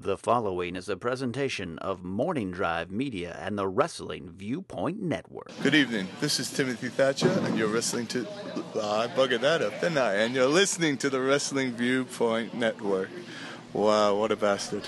The following is a presentation of Morning Drive Media and the Wrestling Viewpoint Network. Good evening. This is Timothy Thatcher, and you're listening to... I buggered that up, didn't I? And you're listening to the Wrestling Viewpoint Network. Wow, what a bastard.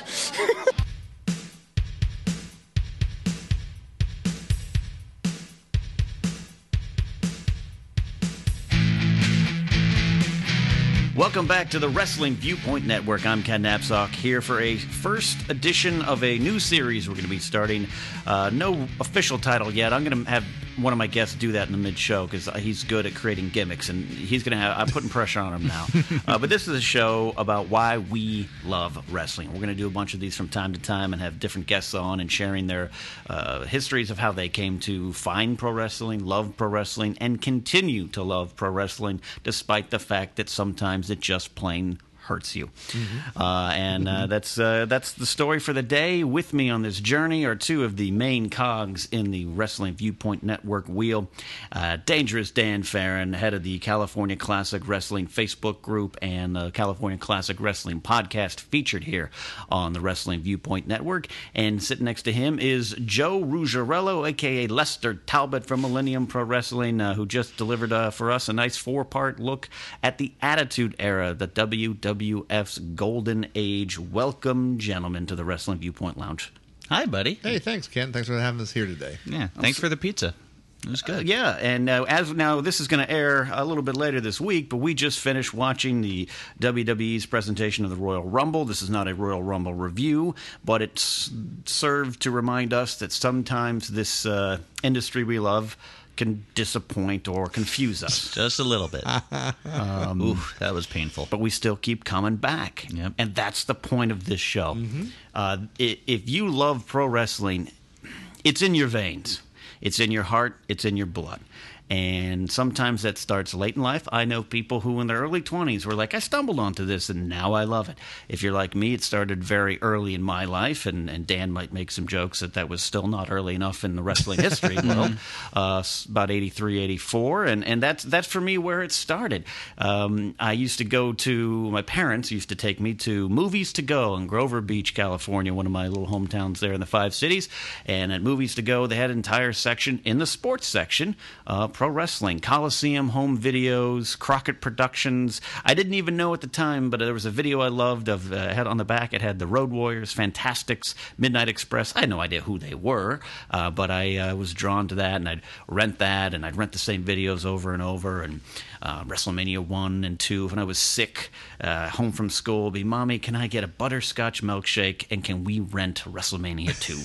Welcome back to the Wrestling Viewpoint Network. I'm Ken Knapsack here for a first edition of a new series we're going to be starting. No official title yet. I'm going to have one of my guests do that in the mid-show because he's good at creating gimmicks, and he's going to have... I'm putting pressure on him now. But this is a show about why we love wrestling. We're going to do a bunch of these from time to time and have different guests on and sharing their histories of how they came to find pro wrestling, love pro wrestling, and continue to love pro wrestling despite the fact that sometimes it just plain hurts you. That's the story for the day. With me on this journey are two of the main cogs in the Wrestling Viewpoint Network wheel. Dangerous Dan Farron, head of the California Classic Wrestling Facebook group and the California Classic Wrestling podcast featured here on the Wrestling Viewpoint Network. And sitting next to him is Joe Ruggiero, a.k.a. Lester Talbot from Millennium Pro Wrestling, who just delivered for us a nice four-part look at the Attitude Era, the WWF's golden age. Welcome, gentlemen, to the Wrestling Viewpoint Lounge. Hi, buddy. Hey, thanks, Ken. Thanks for having us here today. Yeah, thanks for the pizza. It was good. Yeah, and as now this is going to air a little bit later this week, but we just finished watching the WWE's presentation of the Royal Rumble. This is not a Royal Rumble review, but it served to remind us that sometimes this industry we love can disappoint or confuse us. Just a little bit. Oof, that was painful. But we still keep coming back. Yep. And that's the point of this show. If you love pro wrestling, it's in your veins. It's in your heart. It's in your blood. And sometimes that starts late in life. I know people who in their early 20s were like, I stumbled onto this and now I love it. If you're like me, it started very early in my life, and Dan might make some jokes that was still not early enough in the wrestling history world, about 83, 84, and that's for me where it started. I used to go to, my parents used to take me to Movies to Go in Grover Beach, California, one of my little hometowns there in the Five Cities, and at Movies to Go, they had an entire section in the sports section, pro wrestling, Coliseum home videos, Crockett Productions. I didn't even know at the time, but there was a video I loved of had on the back. It had the Road Warriors, Fantastics, Midnight Express. I had no idea who they were, but I was drawn to that, and I'd rent that, and I'd rent the same videos over and over. And WrestleMania 1 and 2, when I was sick, home from school, be, Mommy, can I get a butterscotch milkshake, and can we rent WrestleMania 2?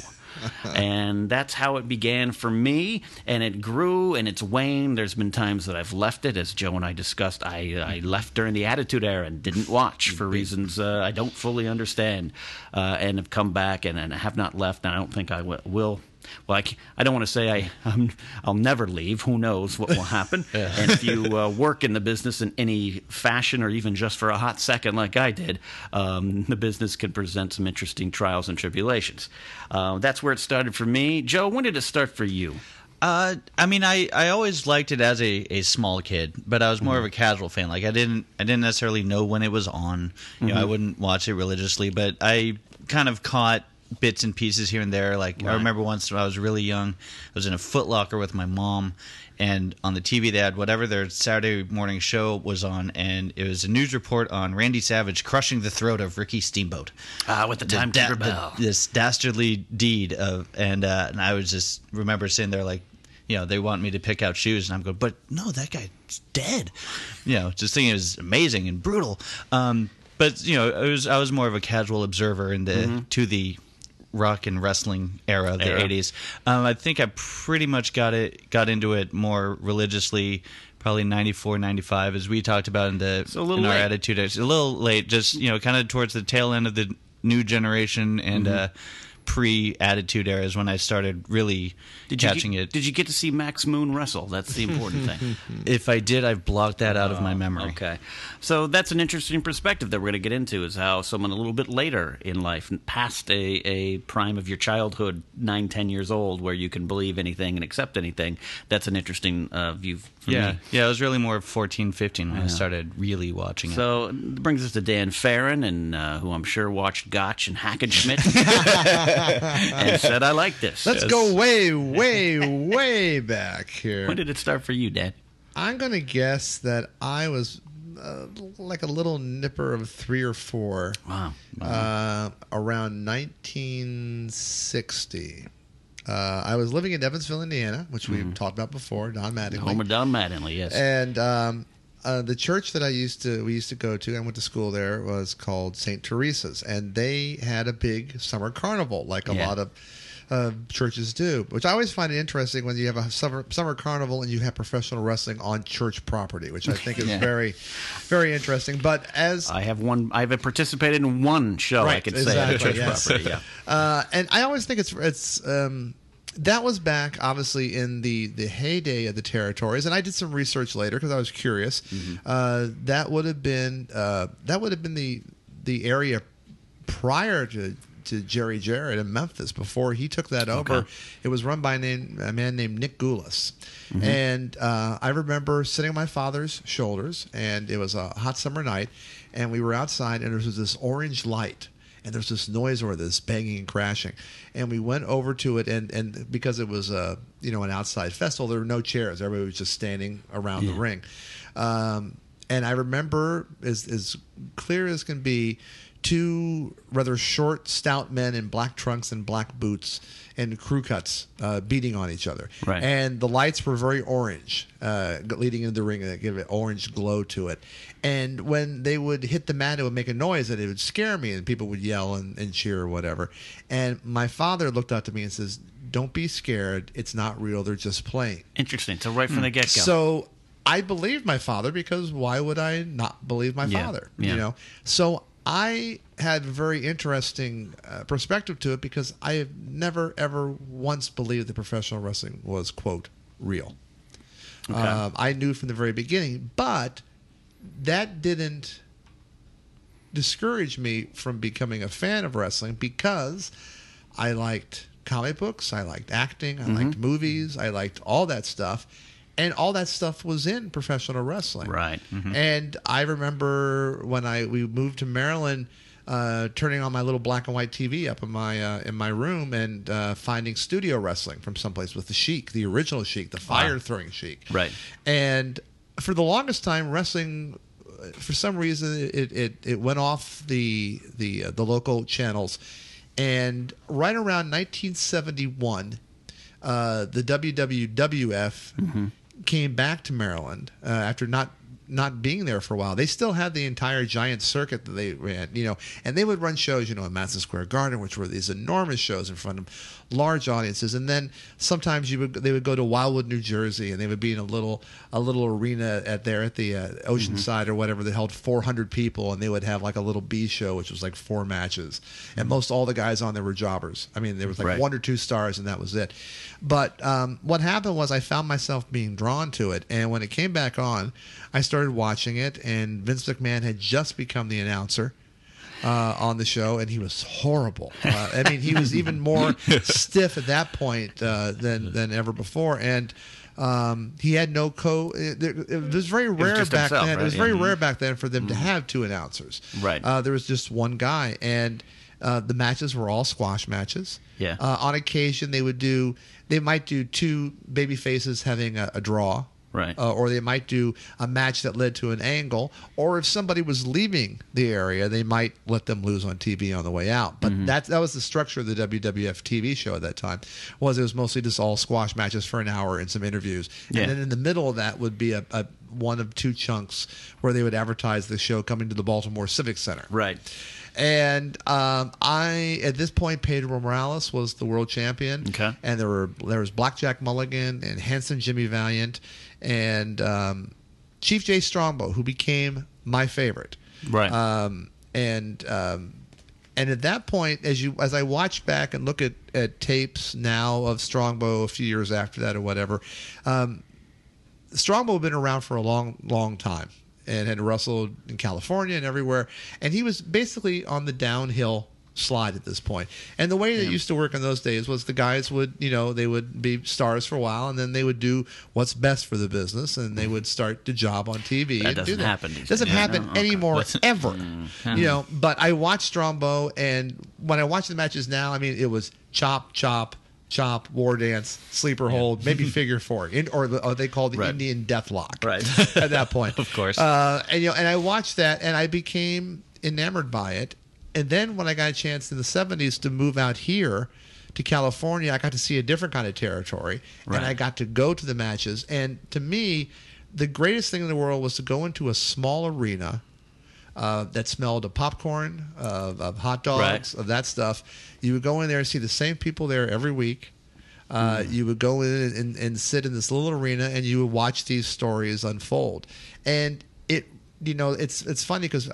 And that's how it began for me, and it grew and it's waned. There's been times that I've left it, as Joe and I discussed. I left during the Attitude Era and didn't watch for reasons I don't fully understand, and have come back and have not left, and I don't think I will. Well, I don't want to say I'll never leave. Who knows what will happen? And if you work in the business in any fashion, or even just for a hot second like I did, the business can present some interesting trials and tribulations. That's where it started for me. Joe, when did it start for you? I mean, I always liked it as a small kid, but I was more of a casual fan. Like I didn't necessarily know when it was on. You know, I wouldn't watch it religiously, but I kind of caught bits and pieces here and there. Like I remember once when I was really young, I was in a Foot Locker with my mom, and on the TV they had whatever their Saturday morning show was on, and it was a news report on Randy Savage crushing the throat of Ricky Steamboat. With the timekeeper bell. This dastardly deed of, and I was just remember sitting there like, you know, they want me to pick out shoes, and I'm going, but no, that guy's dead. You know, just thinking it was amazing and brutal. But you know, I was more of a casual observer to the rock and wrestling era of the 80s. I think I pretty much got into it more religiously probably 94, 95, as we talked about in our Attitude. It's a little late, just, you know, kind of towards the tail end of the new generation, and pre-Attitude Era is when I started really catching it. Did you get to see Max Moon wrestle? That's the important thing. If I did, I've blocked that out of my memory. Okay. So that's an interesting perspective that we're going to get into, is how someone a little bit later in life, past a prime of your childhood, 9, 10 years old, where you can believe anything and accept anything, that's an interesting view for Yeah, me. yeah, it was really more 14, 15 when I started really watching it. So it brings us to Dan Farron, and who I'm sure watched Gotch and Hackenschmidt and said, I like this. Let's go way, way, way back here. When did it start for you, Dan? I'm going to guess that I was like a little nipper of 3 or 4. Wow. Around 1960. I was living in Evansville, Indiana, which we've talked about before, Don Mattingly. Home of Don Mattingly, yes. And the church that we used to go to, I went to school there, was called St. Teresa's, and they had a big summer carnival, like a lot of churches do, which I always find it interesting when you have a summer carnival and you have professional wrestling on church property, which I think is very, very interesting. But as I have participated in one show, I could say, at a church property. Yeah. And I always think it's that was back, obviously, in the heyday of the territories, and I did some research later because I was curious. That would have been the area prior to Jerry Jarrett in Memphis. Before he took that over, it was run by a man named Nick Goulas. And I remember sitting on my father's shoulders, and it was a hot summer night, and we were outside, and there was this orange light. And there's this noise or this banging and crashing, and we went over to it, and because it was an outside festival, there were no chairs. Everybody was just standing around the ring, and I remember as clear as can be, 2 rather short, stout men in black trunks and black boots and crew cuts beating on each other. Right. And the lights were very orange, leading into the ring, and give an orange glow to it. And when they would hit the mat, it would make a noise, and it would scare me, and people would yell and cheer or whatever. And my father looked up to me and says, "Don't be scared. It's not real. They're just playing." Interesting. So right from the get-go. So I believed my father, because why would I not believe my father? Yeah. So I had a very interesting perspective to it, because I have never, ever once believed that professional wrestling was, quote, real. Okay. I knew from the very beginning, but that didn't discourage me from becoming a fan of wrestling, because I liked comic books, I liked acting, I liked movies, I liked all that stuff. And all that stuff was in professional wrestling. Right. And I remember when we moved to Maryland, turning on my little black and white TV up in my room, and finding studio wrestling from someplace with the Sheik, the original Sheik, the fire-throwing Sheik. Right. And for the longest time, wrestling, for some reason, it went off the local channels. And right around 1971, the WWF came back to Maryland after not being there for a while. They still had the entire giant circuit that they ran, and they would run shows, in Madison Square Garden, which were these enormous shows in front of large audiences. And then sometimes they would go to Wildwood, New Jersey, and they would be in a little arena at the Oceanside or whatever that held 400 people, and they would have like a little B show, which was like 4 matches, and most all the guys on there were jobbers. I mean, there was like 1 or 2 stars, and that was it. But what happened was I found myself being drawn to it, and when it came back on, I started watching it, and Vince McMahon had just become the announcer on the show, and he was horrible. I mean, he was even more stiff at that point than ever before, and he had no it was very rare back then. Right? It was very rare back then for them to have 2 announcers. Right. There was just one guy, and the matches were all squash matches. Yeah. On occasion, they might do 2 baby faces having a draw. Right. Or they might do a match that led to an angle. Or if somebody was leaving the area, they might let them lose on TV on the way out. But that was the structure of the WWF TV show at that time. It was mostly just all squash matches for an hour and some interviews. Yeah. And then in the middle of that would be a one of 2 chunks where they would advertise the show coming to the Baltimore Civic Center. Right. And I, at this point, Pedro Morales was the world champion. Okay. And there was Blackjack Mulligan and Handsome Jimmy Valiant and Chief Jay Strongbow, who became my favorite. Right. And And at that point, as I watch back and look at tapes now of Strongbow a few years after that or whatever, Strongbow had been around for a long time and had wrestled in California and everywhere. And he was basically on the downhill slide at this point. And the way that used to work in those days was the guys would, they would be stars for a while, and then they would do what's best for the business, and they would start to job on TV. That doesn't happen. It doesn't happen anymore, ever. But I watched Strongbow, and when I watch the matches now, I mean, it was chop, chop, chop, war dance, sleeper hold, maybe figure four, or they called the Indian deathlock. Right. At that point, of course. And I watched that, and I became enamored by it. And then when I got a chance in the 70s to move out here to California, I got to see a different kind of territory, and I got to go to the matches. And to me, the greatest thing in the world was to go into a small arena that smelled of popcorn, of hot dogs, of that stuff. You would go in there and see the same people there every week. You would go in and sit in this little arena, and you would watch these stories unfold. And it's funny because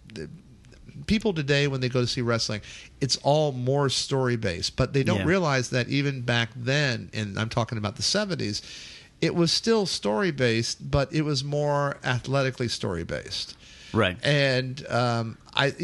people today, when they go to see wrestling, it's all more story based, but they don't realize that even back then, and I'm talking about the 70s, it was still story based, but it was more athletically story based. Right. And I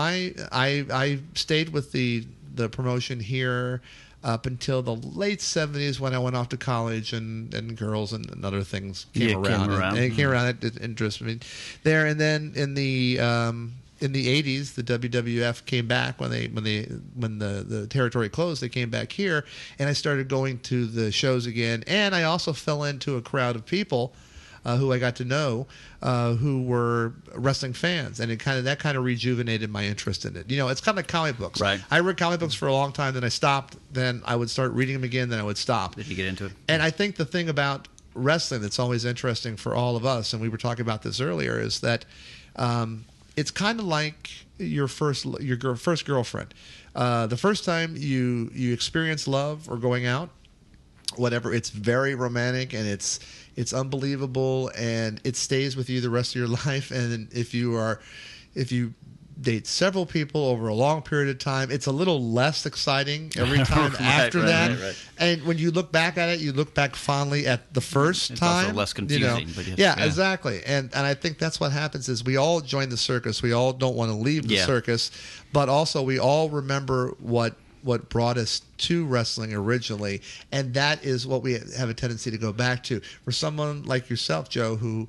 stayed with the promotion here up until the late 70s when I went off to college, and girls and other things came around. And it came around. It interested me there. And then in the 80s, the WWF came back when the territory closed. They came back here, and I started going to the shows again. And I also fell into a crowd of people who I got to know who were wrestling fans, and that kind of rejuvenated my interest in it. It's kind of like comic books. Right. I read comic books for a long time, then I stopped. Then I would start reading them again. Then I would stop. Did you get into it? And I think the thing about wrestling that's always interesting for all of us, and we were talking about this earlier, is that it's kind of like your first girlfriend. The first time you experience love or going out, whatever, it's very romantic and it's unbelievable, and it stays with you the rest of your life. And if you date several people over a long period of time, it's a little less exciting every time after that. Right. And when you look back at it, you look back fondly at the first time. It's also less confusing. But exactly. And I think that's what happens is we all join the circus. We all don't want to leave the circus, but also we all remember what brought us to wrestling originally, and that is what we have a tendency to go back to. For someone like yourself, Joe, who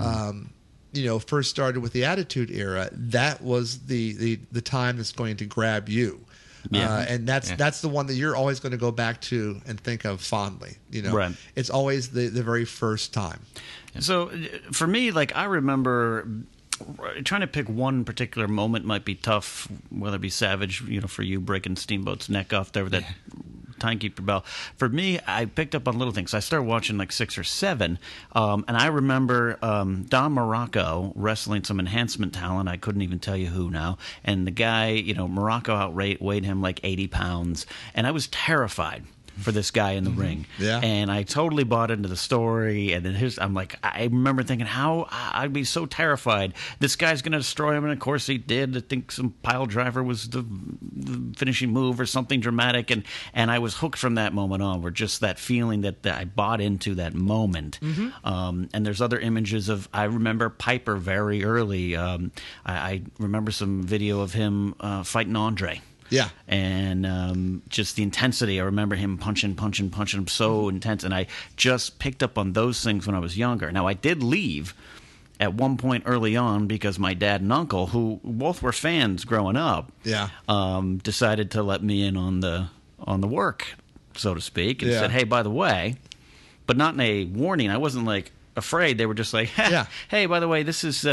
first started with the Attitude Era, that was the time that's going to grab you. And that's the one that you're always going to go back to and think of fondly. Right. It's always the very first time. So for me, I remember trying to pick one particular moment might be tough, whether it be Savage, for you breaking Steamboat's neck off there with that timekeeper bell. For me, I picked up on little things. I started watching 6 or 7, and I remember Don Morocco wrestling some enhancement talent. I couldn't even tell you who now. And the guy, Morocco weighed him 80 pounds, and I was terrified for this guy in the ring. Yeah. And I totally bought into the story. And then I remember thinking how I'd be so terrified. This guy's going to destroy him. And of course he did. I think some pile driver was the finishing move or something dramatic. And I was hooked from that moment on, where just that feeling that I bought into that moment. And there's other images of, I remember Piper very early. I remember some video of him fighting Andre. Yeah. And just the intensity. I remember him punching him so intense. And I just picked up on those things when I was younger. Now, I did leave at one point early on because my dad and uncle, who both were fans growing up, decided to let me in on the work, so to speak, and said, hey, by the way, but not in a warning. I wasn't afraid. They were just hey, by the way, this is,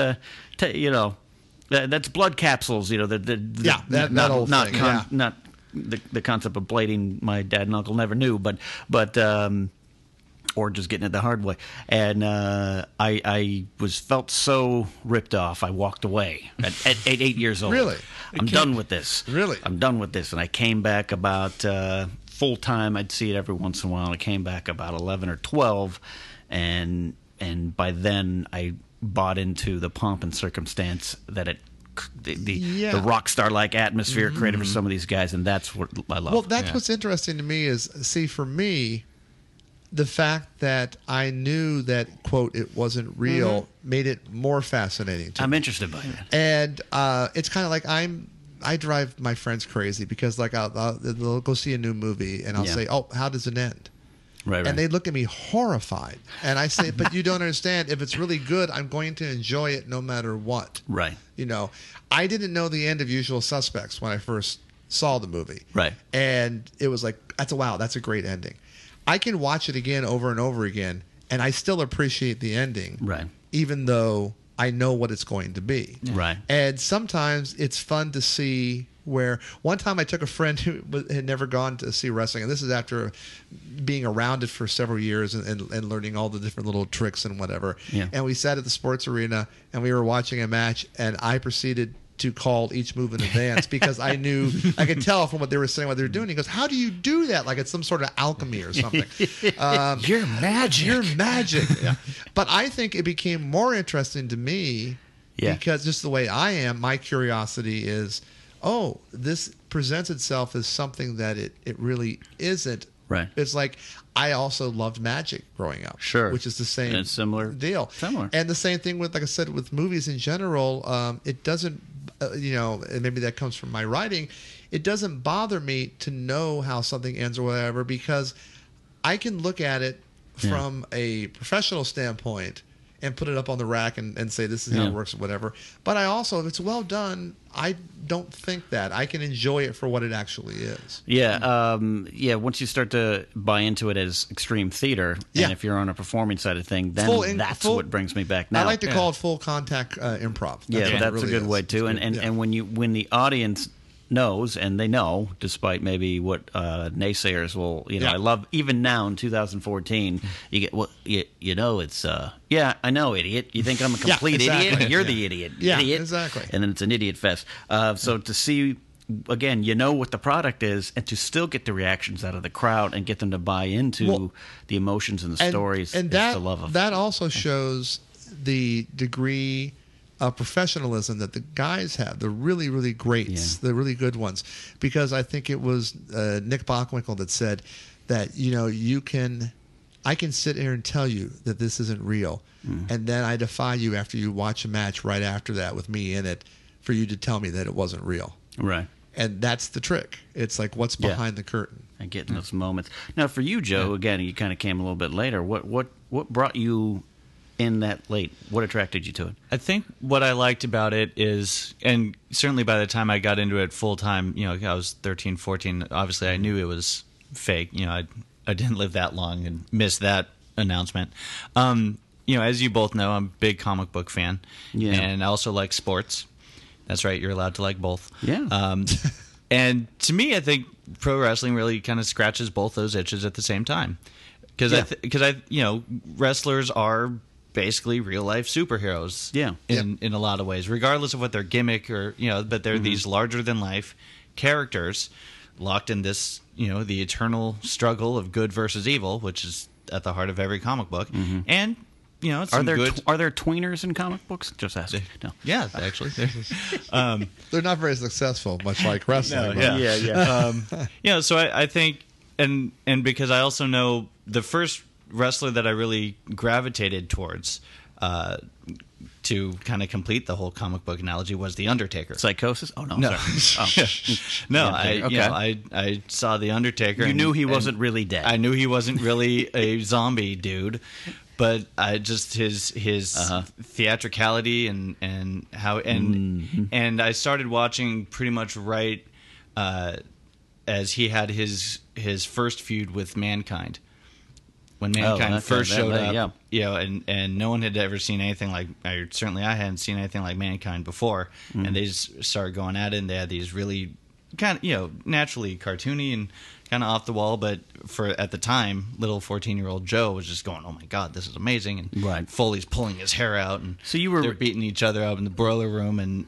that's blood capsules, that old thing. Not the concept of blading. My dad and uncle never knew, but or just getting it the hard way. And I felt so ripped off. I walked away at 8 years old. Really? I'm done with this. Really? I'm done with this. And I came back about full time. I'd see it every once in a while. I came back about 11 or 12, and by then I bought into the pomp and circumstance that it the rock star like atmosphere created for some of these guys, and that's what I love. Well, that's what's interesting to me is, see, for me, the fact that I knew that, quote, it wasn't real made it more fascinating to me. I'm interested by that. And it's kind of like I drive my friends crazy because, like, they'll go see a new movie and I'll say, "Oh, how does it end?" Right. And they look at me horrified. And I say, "But you don't understand. If it's really good, I'm going to enjoy it no matter what." Right. You know, I didn't know the end of Usual Suspects when I first saw the movie. Right. And it was like, that's a great ending. I can watch it again over and over again, and I still appreciate the ending. Right. Even though I know what it's going to be. Right. And sometimes it's fun to see where one time I took a friend who had never gone to see wrestling, and this is after being around it for several years and learning all the different little tricks and whatever. Yeah. And we sat at the sports arena and we were watching a match, and I proceeded to call each move in advance because I knew, I could tell from what they were saying, what they were doing. He goes, "How do you do that? Like it's some sort of alchemy or something." You're magic. You're magic. Yeah. But I think it became more interesting to me because just the way I am, my curiosity is, oh, this presents itself as something that it really isn't. Right. It's like I also loved magic growing up. Sure. Which is the same And it's similar deal. Similar. And the same thing with, like I said, with movies in general, it doesn't, and maybe that comes from my writing, it doesn't bother me to know how something ends or whatever because I can look at it from a professional standpoint and put it up on the rack and say this is how it works or whatever. But I also, if it's well done, I don't think that. I can enjoy it for what it actually is. Yeah, once you start to buy into it as extreme theater, and if you're on a performing side of thing, then that's what brings me back now. I like to call it full contact improv. That's really a good is. way too. And when the audience knows, and they know, despite maybe what naysayers will, I love, even now in 2014, you get, well, it's, I know, idiot. You think I'm a complete idiot? You're the idiot. Idiot. Exactly. And then it's an idiot fest. So to see, again, what the product is, and to still get the reactions out of the crowd and get them to buy into the emotions and the stories, and is the love of that also shows the degree of professionalism that the guys have, the really, really greats, the really good ones. Because I think it was Nick Bockwinkel that said that, I can sit here and tell you that this isn't real. And then I defy you after you watch a match right after that with me in it for you to tell me that it wasn't real. Right. And that's the trick. It's like what's behind the curtain. And getting those moments. Now, for you, Joe, again, you kind of came a little bit later. What brought you in that late? What attracted you to it? I think what I liked about it is, and certainly by the time I got into it full time, I was 13, 14. Obviously, I knew it was fake. I didn't live that long and missed that announcement. As you both know, I'm a big comic book fan, and I also like sports. That's right, you're allowed to like both. Yeah. And to me, I think pro wrestling really kind of scratches both those itches at the same time, because wrestlers are basically real life superheroes. In a lot of ways, regardless of what their gimmick or but they're these larger than life characters locked in this the eternal struggle of good versus evil, which is at the heart of every comic book. And it's are there tweeners in comic books? Just ask. No. Yeah, actually, they're not very successful, much like wrestling. So I think, and because I also know the first wrestler that I really gravitated towards to kind of complete the whole comic book analogy was The Undertaker. Psychosis? Oh, no. No. Sorry. No, I saw The Undertaker. You knew he wasn't really dead. I knew he wasn't really a zombie dude, but I just his theatricality and how and I started watching pretty much right as he had his first feud with Mankind. When Mankind first showed up, and no one had ever seen anything like, I hadn't seen anything like Mankind before, and they just started going at it, and they had these really kind of, naturally cartoony and kind of off the wall, but at the time, little 14-year-old Joe was just going, "Oh my God, this is amazing!" And Foley's pulling his hair out, and so they're beating each other up in the boiler room, and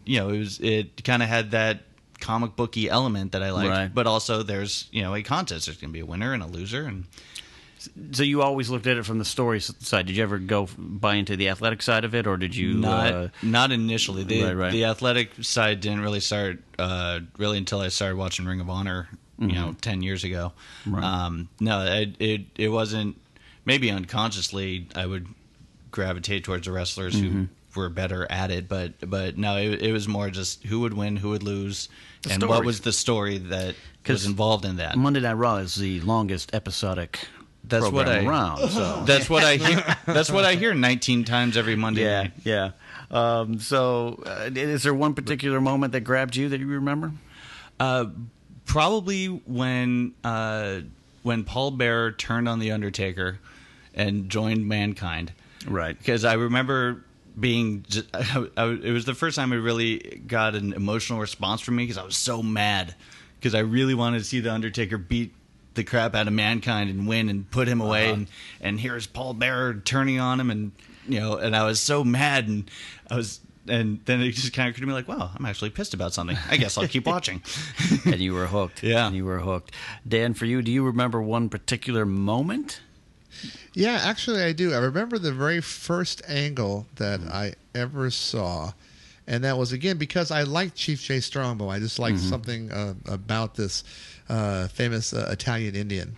it kind of had that comic booky element that I liked, but also there's a contest. There's going to be a winner and a loser, and So you always looked at it from the story side. Did you ever go buy into the athletic side of it, or did you? Not initially. Right. The athletic side didn't really start really until I started watching Ring of Honor, 10 years ago. Right. No, it wasn't. Maybe unconsciously, I would gravitate towards the wrestlers who were better at it, but no, it was more just who would win, who would lose, and what was the story that was involved in that. Monday Night Raw is the longest episodic. That's what around. So that's what I hear. That's what I hear 19 times every Monday night. Yeah. Is there one particular moment that grabbed you that you remember? Probably when Paul Bearer turned on the Undertaker and joined Mankind. Right. Because I remember being. It was the first time I really got an emotional response from me because I was so mad because I really wanted to see the Undertaker beat the crap out of Mankind and win and put him away, and here's Paul Bearer turning on him, and and I was so mad, and then it just kind of occurred to me like, wow, I'm actually pissed about something. I guess I'll keep watching. And you were hooked. Yeah. And you were hooked. Dan, for you, do you remember one particular moment? Yeah, actually, I do. I remember the very first angle that I ever saw, and that was, again, because I liked Chief Jay Strongbow. I just liked something about this famous Italian Indian.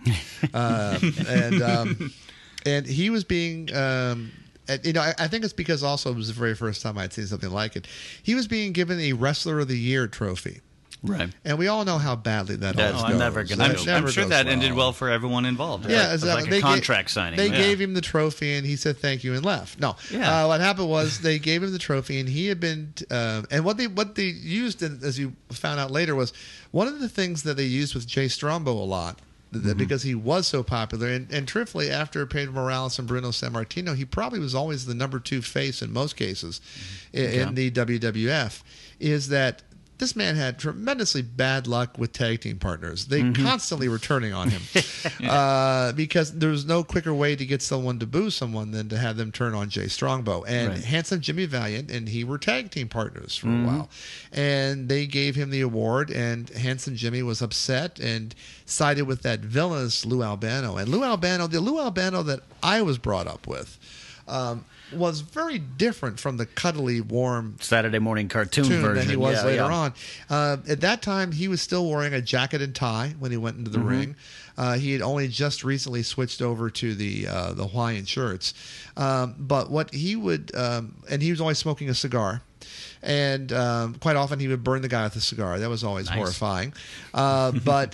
And he was being... I think it's because also it was the very first time I'd seen something like it. He was being given a Wrestler of the Year trophy. Right. And we all know how badly that always goes. I'm sure that ended well for everyone involved. Yeah, It was like a contract signing. They gave him the trophy, and he said thank you and left. No, what happened was they gave him the trophy, and he had been. And what they used, as you found out later, was one of the things that they used with Jay Strongbow a lot. Because he was so popular, and truthfully, after Pedro Morales and Bruno Sammartino, he probably was always the number 2 face in most cases in the WWF. Is that this man had tremendously bad luck with tag team partners. They constantly were turning on him because there was no quicker way to get someone to boo someone than to have them turn on Jay Strongbow. And Handsome Jimmy Valiant and he were tag team partners for a while. And they gave him the award, and Handsome Jimmy was upset and sided with that villainous Lou Albano. And Lou Albano, the Lou Albano that I was brought up with, was very different from the cuddly, warm Saturday morning cartoon version than he was later on. At that time, he was still wearing a jacket and tie when he went into the ring. He had only just recently switched over to the Hawaiian shirts. But what he would, and he was always smoking a cigar. And quite often he would burn the guy with a cigar. That was always horrifying. But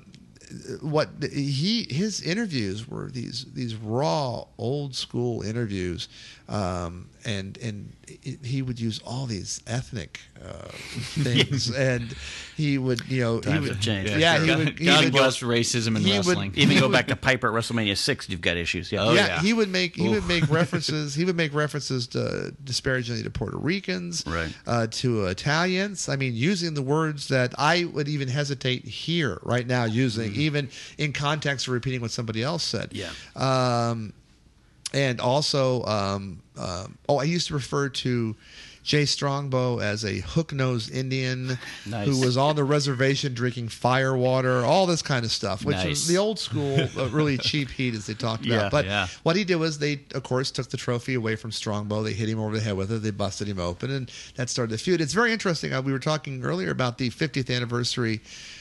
his interviews were these raw, old school interviews, and he would use all these ethnic things, and he would Times have changed. God bless racism and wrestling. Even go back to Piper at WrestleMania 6, you've got issues. Yeah. He would make references. He would make references to disparagingly to Puerto Ricans, to Italians. I mean, using the words that I would even hesitate here right now using, even in context of repeating what somebody else said. Yeah. And also, I used to refer to Jay Strongbow as a hook-nosed Indian who was on the reservation drinking fire water, all this kind of stuff, which is the old school, really cheap heat, as they talked about. But what he did was they, of course, took the trophy away from Strongbow. They hit him over the head with it. They busted him open, and that started the feud. It's very interesting. We were talking earlier about the 50th anniversary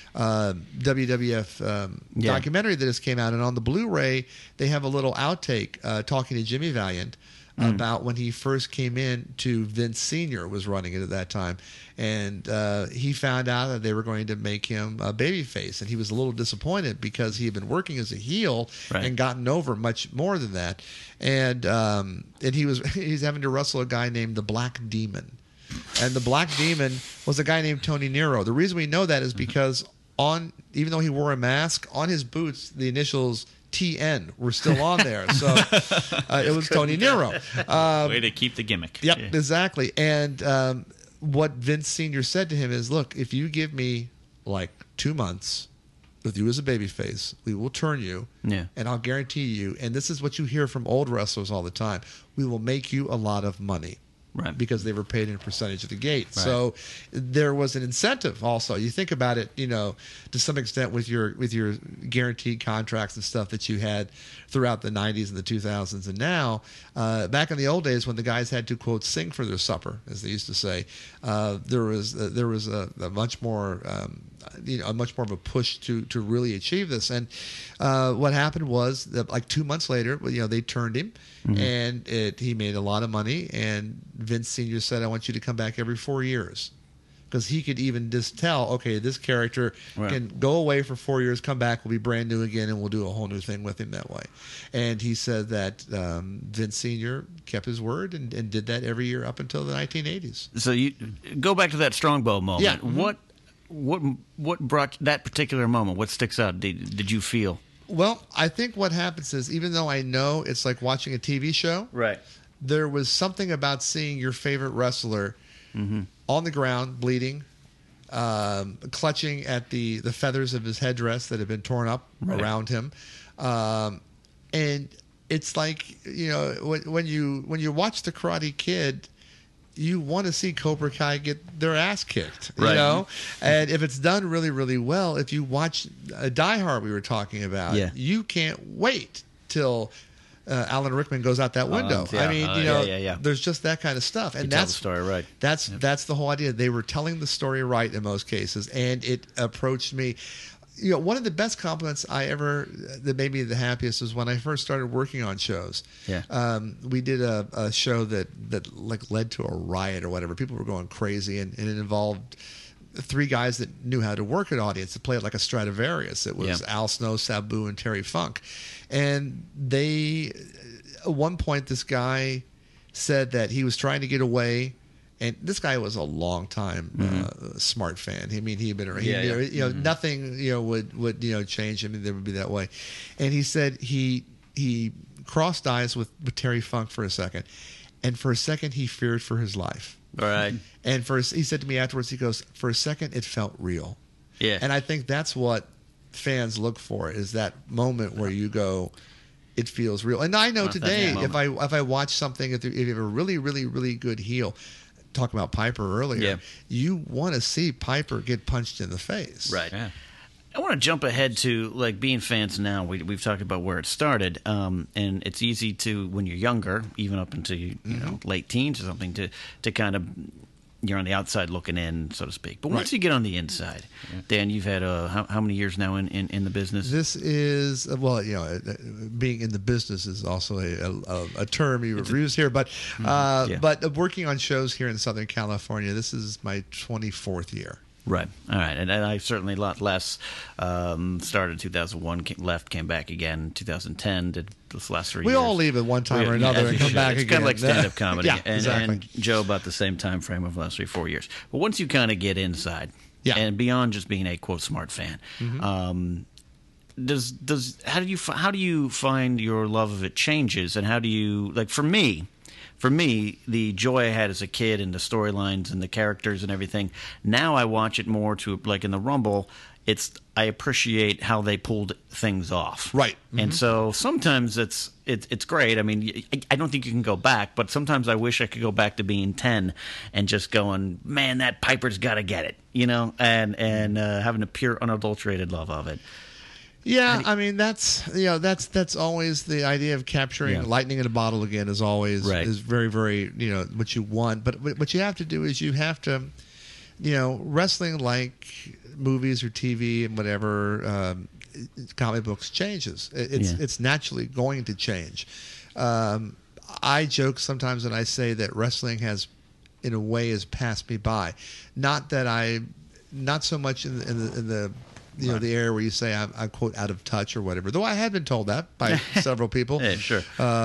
WWF documentary that just came out, and on the Blu-ray they have a little outtake talking to Jimmy Valiant about when he first came in to Vince Sr. was running it at that time, and he found out that they were going to make him a babyface, and he was a little disappointed because he had been working as a heel and gotten over much more than that, and he's having to wrestle a guy named the Black Demon, and the Black Demon was a guy named Tony Nero. The reason we know that is because even though he wore a mask, on his boots the initials TN were still on there, so it was Tony Nero. Way to keep the gimmick. Yep, exactly. And what Vince Sr. said to him is, look, if you give me like 2 months with you as a babyface, we will turn you, and I'll guarantee you, and this is what you hear from old wrestlers all the time, we will make you a lot of money. Right. because they were paid in a percentage of the gate. So there was an incentive also. You think about it, to some extent with your guaranteed contracts and stuff that you had throughout the 90s and the 2000s. And now, back in the old days when the guys had to, quote, sing for their supper, as they used to say, there was a much more of a push to really achieve this. And what happened was that, like 2 months later, they turned him, and he made a lot of money. And Vince Sr. said, "I want you to come back every 4 years." Because he could even just tell, okay, this character can go away for 4 years, come back, we'll be brand new again, and we'll do a whole new thing with him that way. And he said that Vince Sr. kept his word and did that every year up until the 1980s. So you go back to that Strongbow moment. Yeah. What brought that particular moment? What sticks out? Did you feel? Well, I think what happens is, even though I know it's like watching a TV show, Right. there was something about seeing your favorite wrestler on the ground, bleeding, clutching at the feathers of his headdress that had been torn up around him. And it's like, when you watch The Karate Kid, you want to see Cobra Kai get their ass kicked, And if it's done really, really well, if you watch Die Hard we were talking about, you can't wait till Alan Rickman goes out that window. I mean, there's just that kind of stuff. And that's the story right. That's the whole idea. They were telling the story right in most cases, and it approached me. One of the best compliments that made me the happiest was when I first started working on shows. Yeah. We did a show that like led to a riot or whatever. People were going crazy, and it involved 3 guys that knew how to work an audience, to play it like a Stradivarius. It was Al Snow, Sabu, and Terry Funk. And at one point, this guy said that he was trying to get away. And this guy was a long time Smart fan. I mean, he had been around. Nothing would change him. There would be that way. And he said he crossed eyes with Terry Funk for a second, and for a second he feared for his life. Right. And he said to me afterwards, he goes, "For a second it felt real." Yeah. And I think that's what fans look for, is that moment where you go, it feels real. And I know today, if I watch something, if you have a really, really, really good heel. Talking about Piper earlier, you want to see Piper get punched in the face. Right. Yeah. I want to jump ahead to, like, being fans now. We've talked about where it started, and it's easy to, when you're younger, even up into late teens or something, to kind of, you're on the outside looking in, so to speak. But once you get on the inside, Dan, you've had how many years now in the business? This is, being in the business is also a term you use here, but working on shows here in Southern California, this is my 24th year. Right. All right. And I certainly a lot less. Started in 2001, came back again in 2010, did the last 3 years. We all leave at one time or another and come back again. It's kind of like stand-up comedy. Exactly. And Joe about the same time frame of the last 3-4 years. But once you kind of get inside, and beyond just being a, quote, smart fan, how do you find your love of it changes? And how do you, like, for me, the joy I had as a kid and the storylines and the characters and everything, now I watch it more to, like in the Rumble, I appreciate how they pulled things off. Right. And so sometimes it's great. I mean, I don't think you can go back, but sometimes I wish I could go back to being 10 and just going, man, that Piper's got to get it, and having a pure, unadulterated love of it. Yeah, I mean that's always the idea of capturing lightning in a bottle again is always is very, very what you want. But what you have to do is you have to wrestling, like movies or TV and whatever comic books, changes. It's naturally going to change. I joke sometimes when I say that wrestling has, in a way, has passed me by. Not so much in the the area where you say I'm quote out of touch or whatever. Though I have been told that by several people. Yeah, sure.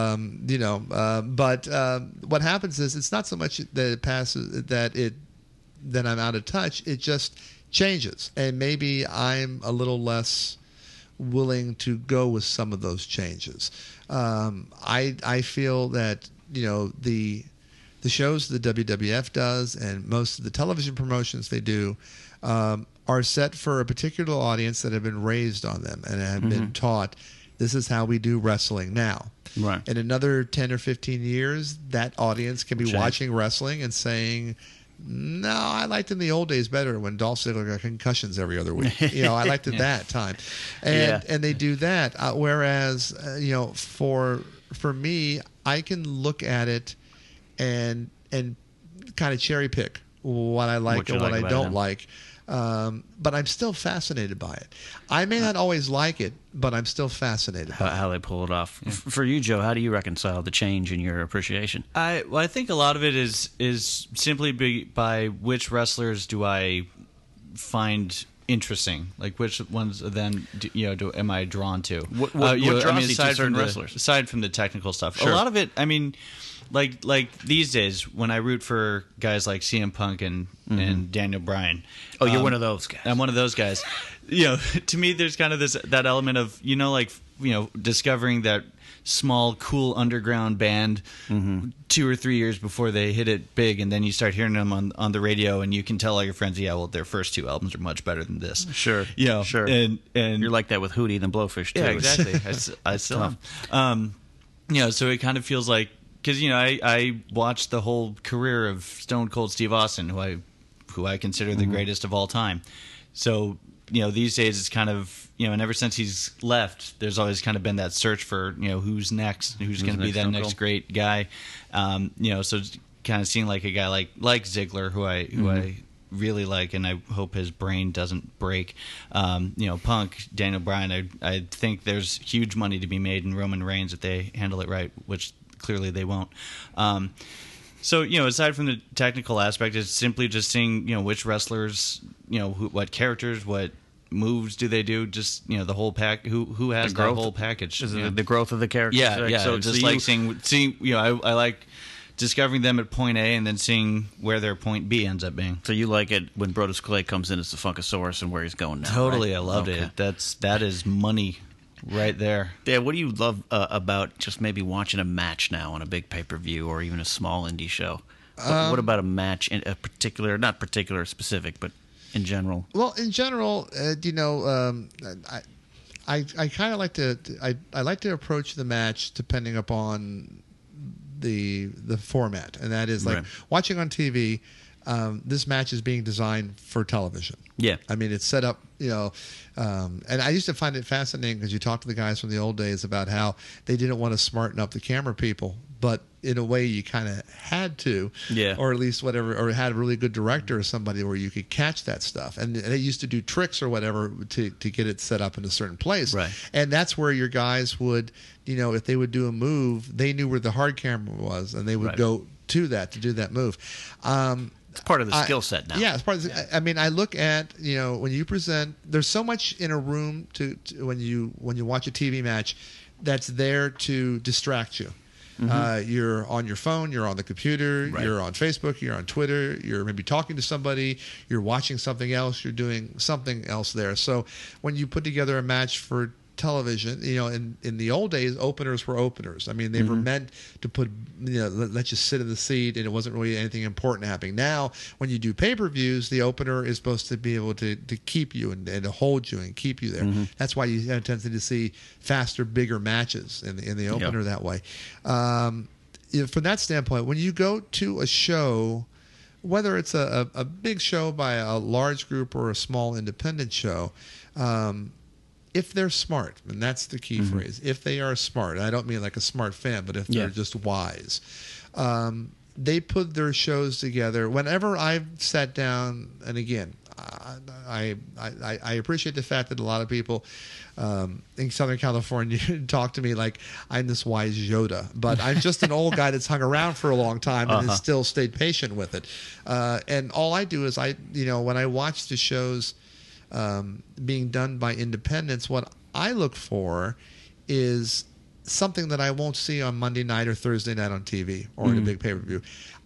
But what happens is it's not so much that it passes that I'm out of touch. It just changes, and maybe I'm a little less willing to go with some of those changes. I feel that the shows the WWF does and most of the television promotions they do are set for a particular audience that have been raised on them and have been taught This is how we do wrestling now. Right. In another 10 or 15 years, that audience can be Change. watching wrestling and saying, no, I liked in the old days better when Dolph Ziggler got concussions every other week. I liked it that time. And they do that. Whereas, for me, I can look at it and kind of cherry pick what I like and what I don't like. But I'm still fascinated by it. I may not always like it, but I'm still fascinated by How they pull it off. For you, Joe, how do you reconcile the change in your appreciation? I think a lot of it is simply by which wrestlers do I find interesting, like which ones then am I drawn to? What draws you to certain wrestlers? Aside from the technical stuff, Sure. a lot of it. I mean, like these days when I root for guys like CM Punk and Daniel Bryan. Oh, you're one of those guys. I'm one of those guys. To me, there's kind of that element of discovering that small, cool underground band 2 or 3 years before they hit it big, and then you start hearing them on the radio, and you can tell all your friends, their first 2 albums are much better than this. Sure, sure. And you're like that with Hootie and the Blowfish too. Yeah, exactly. I still am. So it kind of feels like, because I watched the whole career of Stone Cold Steve Austin, who I consider the greatest of all time. So these days it's kind of and ever since he's left, there's always kind of been that search for who's next, who's going to be that Stone next Cold? Great guy. So it's kind of seeing like a guy like Ziggler, who I really like, and I hope his brain doesn't break. Punk, Daniel Bryan, I think there's huge money to be made in Roman Reigns if they handle it right, which clearly they won't. So, aside from the technical aspect, it's simply just seeing, which wrestlers, what characters, what moves do they do, just, the whole pack, who has the whole package. Is it the growth of the characters? Yeah. So just like seeing, I like discovering them at point A and then seeing where their point B ends up being. So you like it when Brodus Clay comes in as the Funkasaurus and where he's going now? Totally, right? I loved it. That is money right there. Yeah, what do you love about just maybe watching a match now on a big pay-per-view or even a small indie show? What about a match in a particular, not particular specific, but in general? Well, in general, I kind of like to I like to approach the match depending upon the format, and that is like Right. watching on TV. This match is being designed for television. Yeah. I mean, it's set up, and I used to find it fascinating because you talk to the guys from the old days about how they didn't want to smarten up the camera people, but in a way you kind of had to, Yeah. or at least whatever, or had a really good director or somebody where you could catch that stuff. And they used to do tricks or whatever to get it set up in a certain place. Right. And that's where your guys would, if they would do a move, they knew where the hard camera was, and they would Right. go to that to do that move. It's part of the skill set now. Yeah, it's part of the, I mean, I look at, when you present, there's so much in a room to when you watch a TV match that's there to distract you. You're on your phone, you're on the computer, Right. you're on Facebook, you're on Twitter, you're maybe talking to somebody, you're watching something else, you're doing something else there. So when you put together a match for television, in the old days, openers were openers. I mean, they were meant to put, let you sit in the seat, and it wasn't really anything important happening. Now, when you do pay-per-views, the opener is supposed to be able to keep you and to hold you and keep you there. That's why you have a tendency to see faster, bigger matches in the opener that way. From that standpoint, when you go to a show, whether it's a big show by a large group or a small independent show, if they're smart, and that's the key phrase, if they are smart, and I don't mean like a smart fan, but if they're just wise, they put their shows together. Whenever I've sat down, and again, I appreciate the fact that a lot of people in Southern California talk to me like I'm this wise Yoda, but I'm just an old guy that's hung around for a long time and has still stayed patient with it. And all I do is when I watch the shows being done by independents, what I look for is something that I won't see on Monday night or Thursday night on TV or in a big pay-per-view.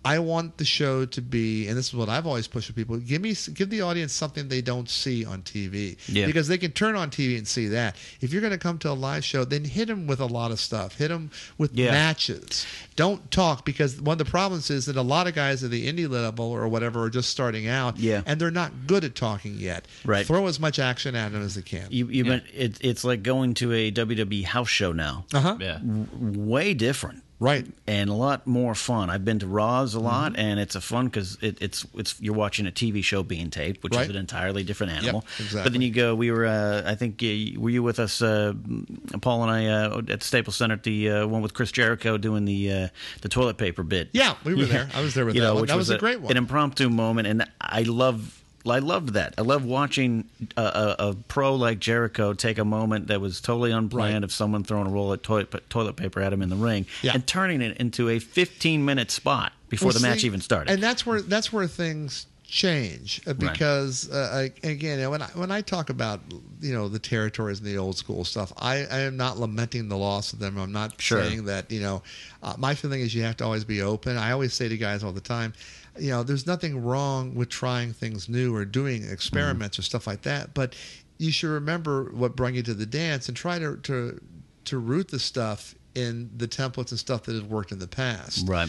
I want the show to be, and this is what I've always pushed with people, give the audience something they don't see on TV. Yeah. Because they can turn on TV and see that. If you're going to come to a live show, then hit them with a lot of stuff. Hit them with matches. Don't talk, because one of the problems is that a lot of guys at the indie level or whatever are just starting out, and they're not good at talking yet. Right. Throw as much action at them as they can. It's like going to a WWE house show now. Yeah. Way different. Right. And a lot more fun. I've been to Raws a lot, and it's a fun because it's you're watching a TV show being taped, which is an entirely different animal. Yep, exactly. But then you go. We were, I think, were you with us, Paul and I, at the Staples Center at the one with Chris Jericho doing the toilet paper bit? Yeah, we were there. I was there with that one. That was a great one. An impromptu moment, and I loved that. I love watching a pro like Jericho take a moment that was totally unplanned of someone throwing a roll of toilet paper at him in the ring and turning it into a 15-minute spot before the match even started. And that's where things change, because again, when I talk about the territories and the old school stuff, I am not lamenting the loss of them. I'm not saying that my feeling is you have to always be open. I always say to guys all the time, there's nothing wrong with trying things new or doing experiments or stuff like that, but you should remember what brought you to the dance and try to root the stuff in the templates and stuff that has worked in the past. Right.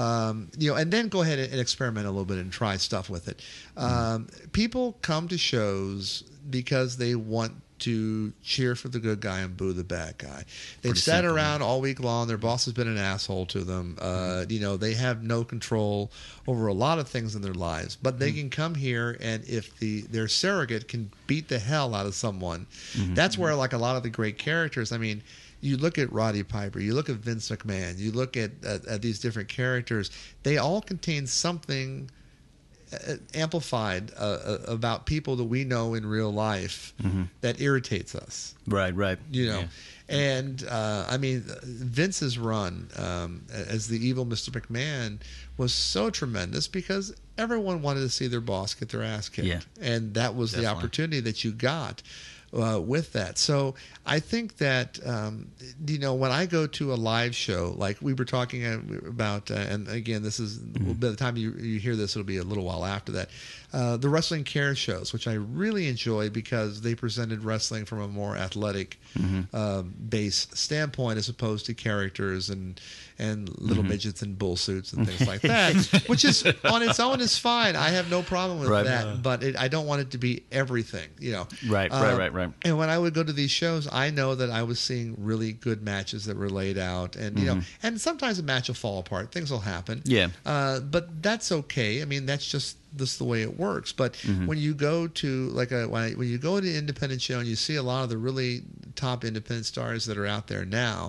And then go ahead and experiment a little bit and try stuff with it. People come to shows because they want to cheer for the good guy and boo the bad guy. They've sat around all week long. Their boss has been an asshole to them. They have no control over a lot of things in their lives, but they can come here, and if their surrogate can beat the hell out of someone, that's where, like, a lot of the great characters, I mean, you look at Roddy Piper, you look at Vince McMahon, you look at these different characters, they all contain something amplified about people that we know in real life that irritates us. Right. And I mean, Vince's run as the evil Mr. McMahon was so tremendous because everyone wanted to see their boss get their ass kicked, and that was the opportunity that you got with that. So I think that when I go to a live show, like we were talking about, and again, this is by the time you hear this, it'll be a little while after that. The wrestling care shows, which I really enjoy because they presented wrestling from a more athletic base standpoint, as opposed to characters and little midgets and bull suits and things like that, which is on its own is fine. I have no problem with that, but I don't want it to be everything, Right. And when I would go to these shows, I know that I was seeing really good matches that were laid out, and and sometimes a match will fall apart. Things will happen. Yeah. But that's okay. I mean, that's just the way it works. But when you go to when you go to an independent show and you see a lot of the really top independent stars that are out there now,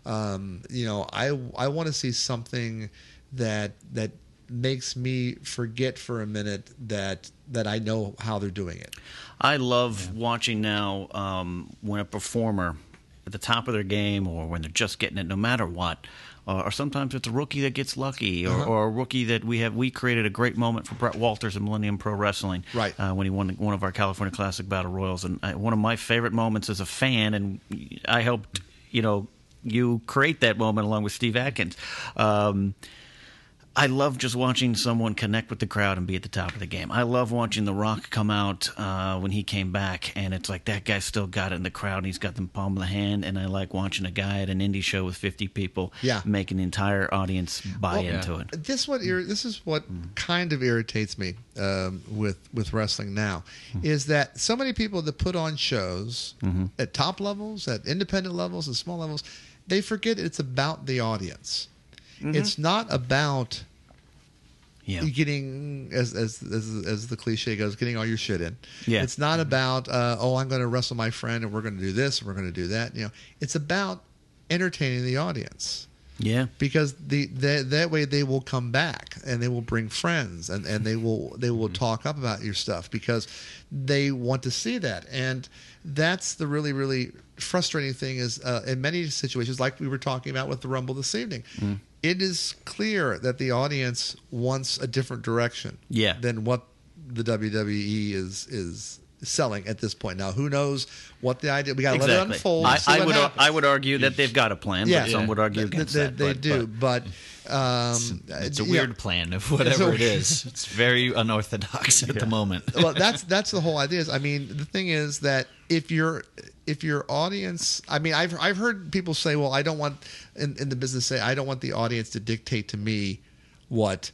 I want to see something that makes me forget for a minute that I know how they're doing it. I love watching now when a performer at the top of their game, or when they're just getting it, no matter what, or sometimes it's a rookie that gets lucky, or a rookie that we created a great moment for Brett Walters in Millennium Pro Wrestling, when he won one of our California Classic Battle Royals, and one of my favorite moments as a fan, and I helped you create that moment along with Steve Atkins. I love just watching someone connect with the crowd and be at the top of the game. I love watching The Rock come out when he came back, and it's like that guy still got it in the crowd, and he's got the palm of the hand, and I like watching a guy at an indie show with 50 people make an entire audience buy into it. This is what kind of irritates me with wrestling now, is that so many people that put on shows at top levels, at independent levels, at small levels, they forget it's about the audience. It's not about getting, as the cliche goes, getting all your shit in. Yeah. It's not about I'm going to wrestle my friend and we're going to do this and we're going to do that. It's about entertaining the audience. Yeah. Because that way they will come back and they will bring friends and they will talk up about your stuff because they want to see that. And that's the really, really frustrating thing is in many situations, like we were talking about with the Rumble this evening, it is clear that the audience wants a different direction than what the WWE is selling at this point. Now, who knows what the idea? We got to let it Exactly. unfold. and see I what would happens. I would argue that they've got a plan, but some would argue against that. They do, but It's a weird plan of whatever it is. It's very unorthodox at the moment. Well, that's the whole idea. I mean, the thing is that if your audience, I mean, I've heard people say, well, I don't want in the business say I don't want the audience to dictate to me what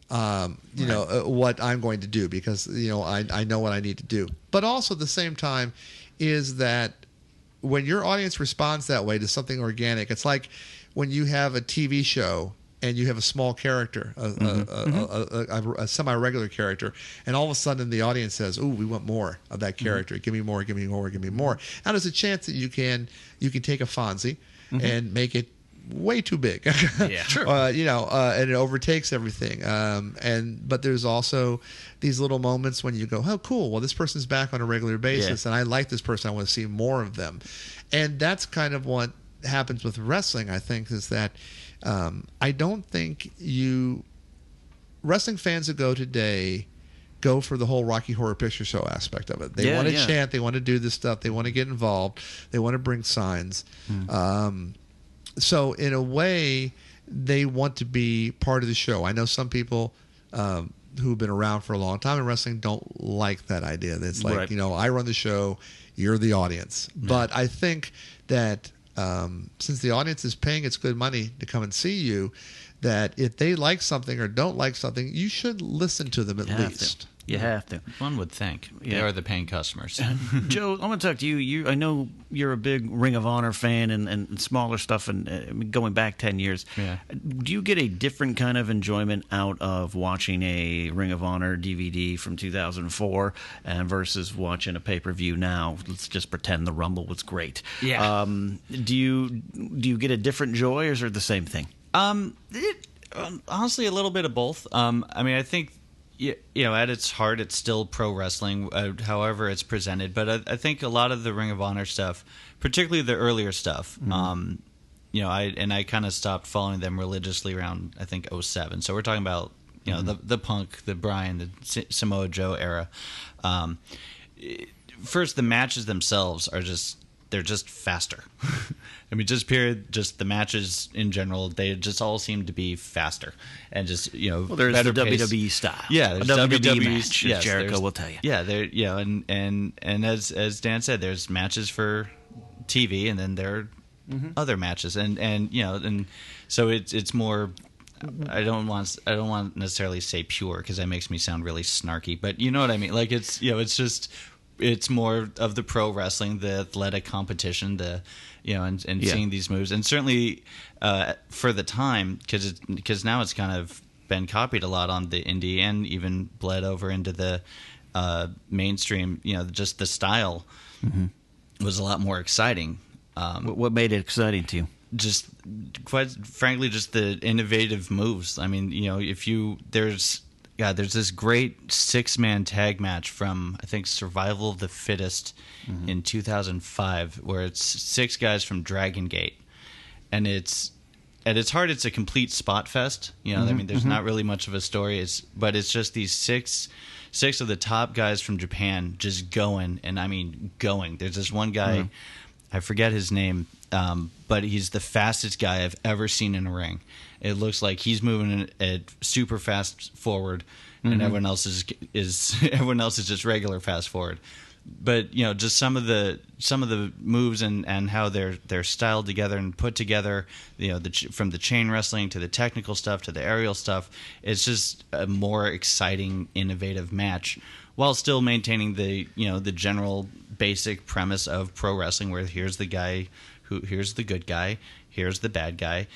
what I'm going to do, because I know what I need to do. But also at the same time is that when your audience responds that way to something organic, it's like when you have a TV show and you have a small character, a semi-regular character, and all of a sudden the audience says, "Ooh, we want more of that character. Give me more, give me more, give me more." Now there's a chance that you can take a Fonzie and make it way too big. Yeah, sure. And it overtakes everything. But there's also these little moments when you go, "Oh, cool. Well, this person's back on a regular basis, and I like this person. I want to see more of them." And that's kind of what happens with wrestling, I think, is that I don't think wrestling fans that go today go for the whole Rocky Horror Picture Show aspect of it. They want to chant, they want to do this stuff, they want to get involved, they want to bring signs. So in a way, they want to be part of the show. I know some people who've been around for a long time in wrestling don't like that idea. It's like, I run the show, you're the audience. Yeah. But I think that since the audience is paying its good money to come and see you, that if they like something or don't like something, you should listen to them at least. You have to. One would think. They are the paying customers. Joe, I want to talk to you. I know you're a big Ring of Honor fan and smaller stuff, and going back 10 years. Yeah. Do you get a different kind of enjoyment out of watching a Ring of Honor DVD from 2004 versus watching a pay-per-view now? Let's just pretend the Rumble was great. Yeah. Do you get a different joy, or is it the same thing? Honestly, a little bit of both. I mean, I think, at its heart, it's still pro wrestling, however it's presented. But I think a lot of the Ring of Honor stuff, particularly the earlier stuff, I kind of stopped following them religiously around, I think, 2007. So we're talking about, the Punk, the Bryan, the Samoa Joe era. First, the matches themselves they're just faster. I mean, just the matches in general, they just all seem to be faster and just, well, there's better the pace. WWE style. Yeah, there's a WWE WWE match, yes, Jericho will tell you. Yeah, and as Dan said, there's matches for TV, and then there are other matches, and so it's more. I don't want necessarily say pure, because that makes me sound really snarky, but you know what I mean. Like it's more of the pro wrestling, the athletic competition, seeing these moves, and certainly for the time, because now it's kind of been copied a lot on the indie and even bled over into the mainstream. Just the style was a lot more exciting. What made it exciting to you? Just quite frankly, just the innovative moves. I mean, there's this great 6-man tag match from, I think, Survival of the Fittest in 2005, where it's 6 guys from Dragon Gate, and at its heart, it's a complete spot fest. I mean, there's not really much of a story, but it's just these six of the top guys from Japan just going, and I mean going. There's this one guy, I forget his name, but he's the fastest guy I've ever seen in a ring. It looks like he's moving at super fast forward, and everyone else is just regular fast forward. But just some of the moves and how they're styled together and put together. From the chain wrestling to the technical stuff to the aerial stuff, it's just a more exciting, innovative match, while still maintaining the general basic premise of pro wrestling, where here's the guy here's the good guy, here's the bad guy.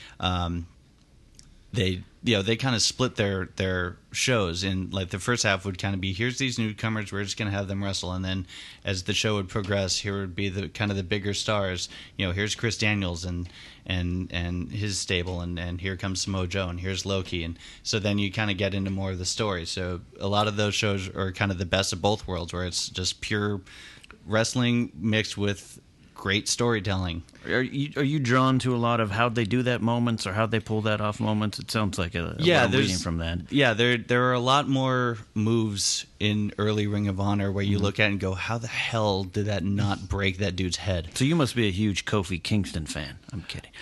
They kind of split their shows in, like, the first half would kind of be, here's these newcomers, we're just going to have them wrestle, and then as the show would progress, here would be the kind of the bigger stars. Here's Chris Daniels and his stable, and here comes Samoa Joe, and here's Loki, and so then you kind of get into more of the story. So a lot of those shows are kind of the best of both worlds, where it's just pure wrestling mixed with great storytelling. Are you drawn to a lot of how they do that moments or how they pull that off moments? It sounds like a Yeah, what I'm reading from that. Yeah, there are a lot more moves in early Ring of Honor where you look at it and go, how the hell did that not break that dude's head? So you must be a huge Kofi Kingston fan. I'm kidding.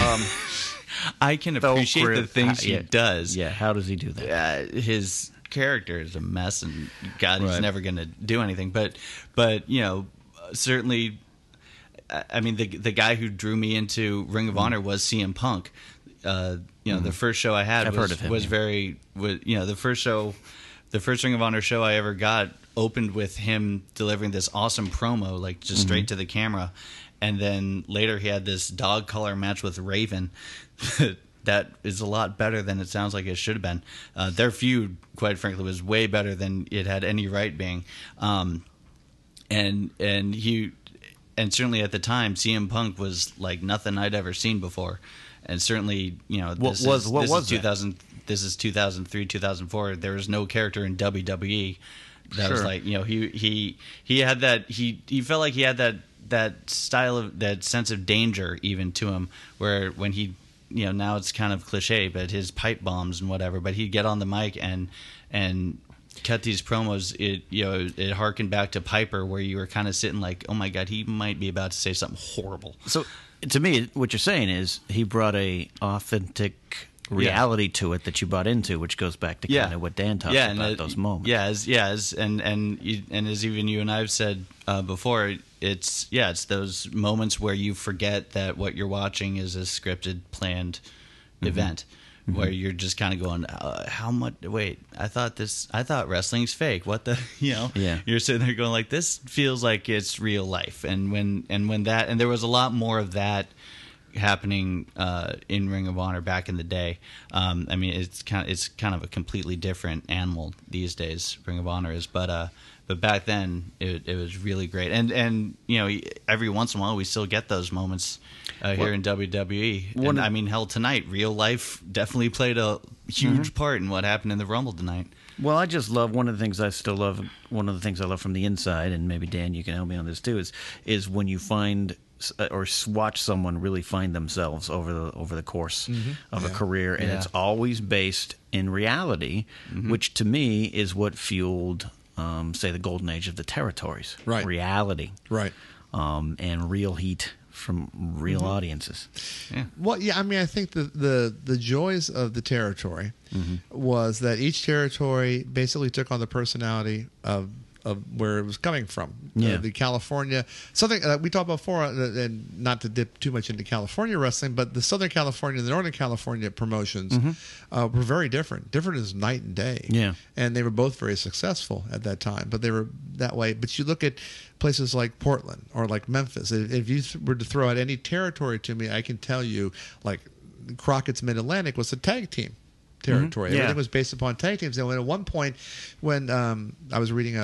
I can appreciate the things he yeah, does. Yeah, how does he do that? His character is a mess, and God, he's Right. never going to do anything. But you know, certainly, I mean, the guy who drew me into Ring of Honor was CM Punk. You know, the first show I had I've heard of him, was yeah. very, you know, the first Ring of Honor show I ever got opened with him delivering this awesome promo, like just straight to the camera. And then later he had this dog collar match with Raven that is a lot better than it sounds like it should have been. Their feud, quite frankly, was way better than it had any right being. And certainly at the time, CM Punk was like nothing I'd ever seen before. And certainly, you know, What was that? 2000. This is 2003, 2004. There was no character in WWE that was Sure. like, you know, he had that. He felt like he had that style of that sense of danger even to him, where when he, you know, now it's kind of cliche, but his pipe bombs and whatever, but he'd get on the mic and cut these promos. It harkened back to Piper, where you were kind of sitting like, oh my God, he might be about to say something horrible. So to me, what you're saying is he brought a authentic reality to it that you bought into, which goes back to kind of what Dan talks about, those moments. And as even you and I've said before, it's those moments where you forget that what you're watching is a scripted, planned event, where you're just kind of going, how much? Wait, I thought wrestling's fake. What the, you know? Yeah. You're sitting there going like, this feels like it's real life, and when there was a lot more of that happening in Ring of Honor back in the day. I mean, it's kind of a completely different animal these days. Ring of Honor is, but back then it was really great. And you know, every once in a while we still get those moments here in WWE. And I mean, hell, tonight, real life definitely played a huge part in what happened in the Rumble tonight. Well, I just love one of the things I still love. One of the things I love from the inside, and maybe Dan, you can help me on this too, is when you find or watch someone really find themselves over the course of a career, and it's always based in reality, which to me is what fueled, say, the golden age of the territories. Right. Reality. Right. And real heat from real audiences. Yeah. Well, yeah, I mean, I think the joys of the territory was that each territory basically took on the personality of where it was coming from. Yeah. The California, something we talked about before, and not to dip too much into California wrestling, but the Southern California and the Northern California promotions were very different. Different as night and day. Yeah. And they were both very successful at that time, but they were that way. But you look at places like Portland or like Memphis. If you were to throw out any territory to me, I can tell you, like Crockett's Mid-Atlantic was a tag team territory. Yeah. Everything was based upon tag teams. And at one point, when I was reading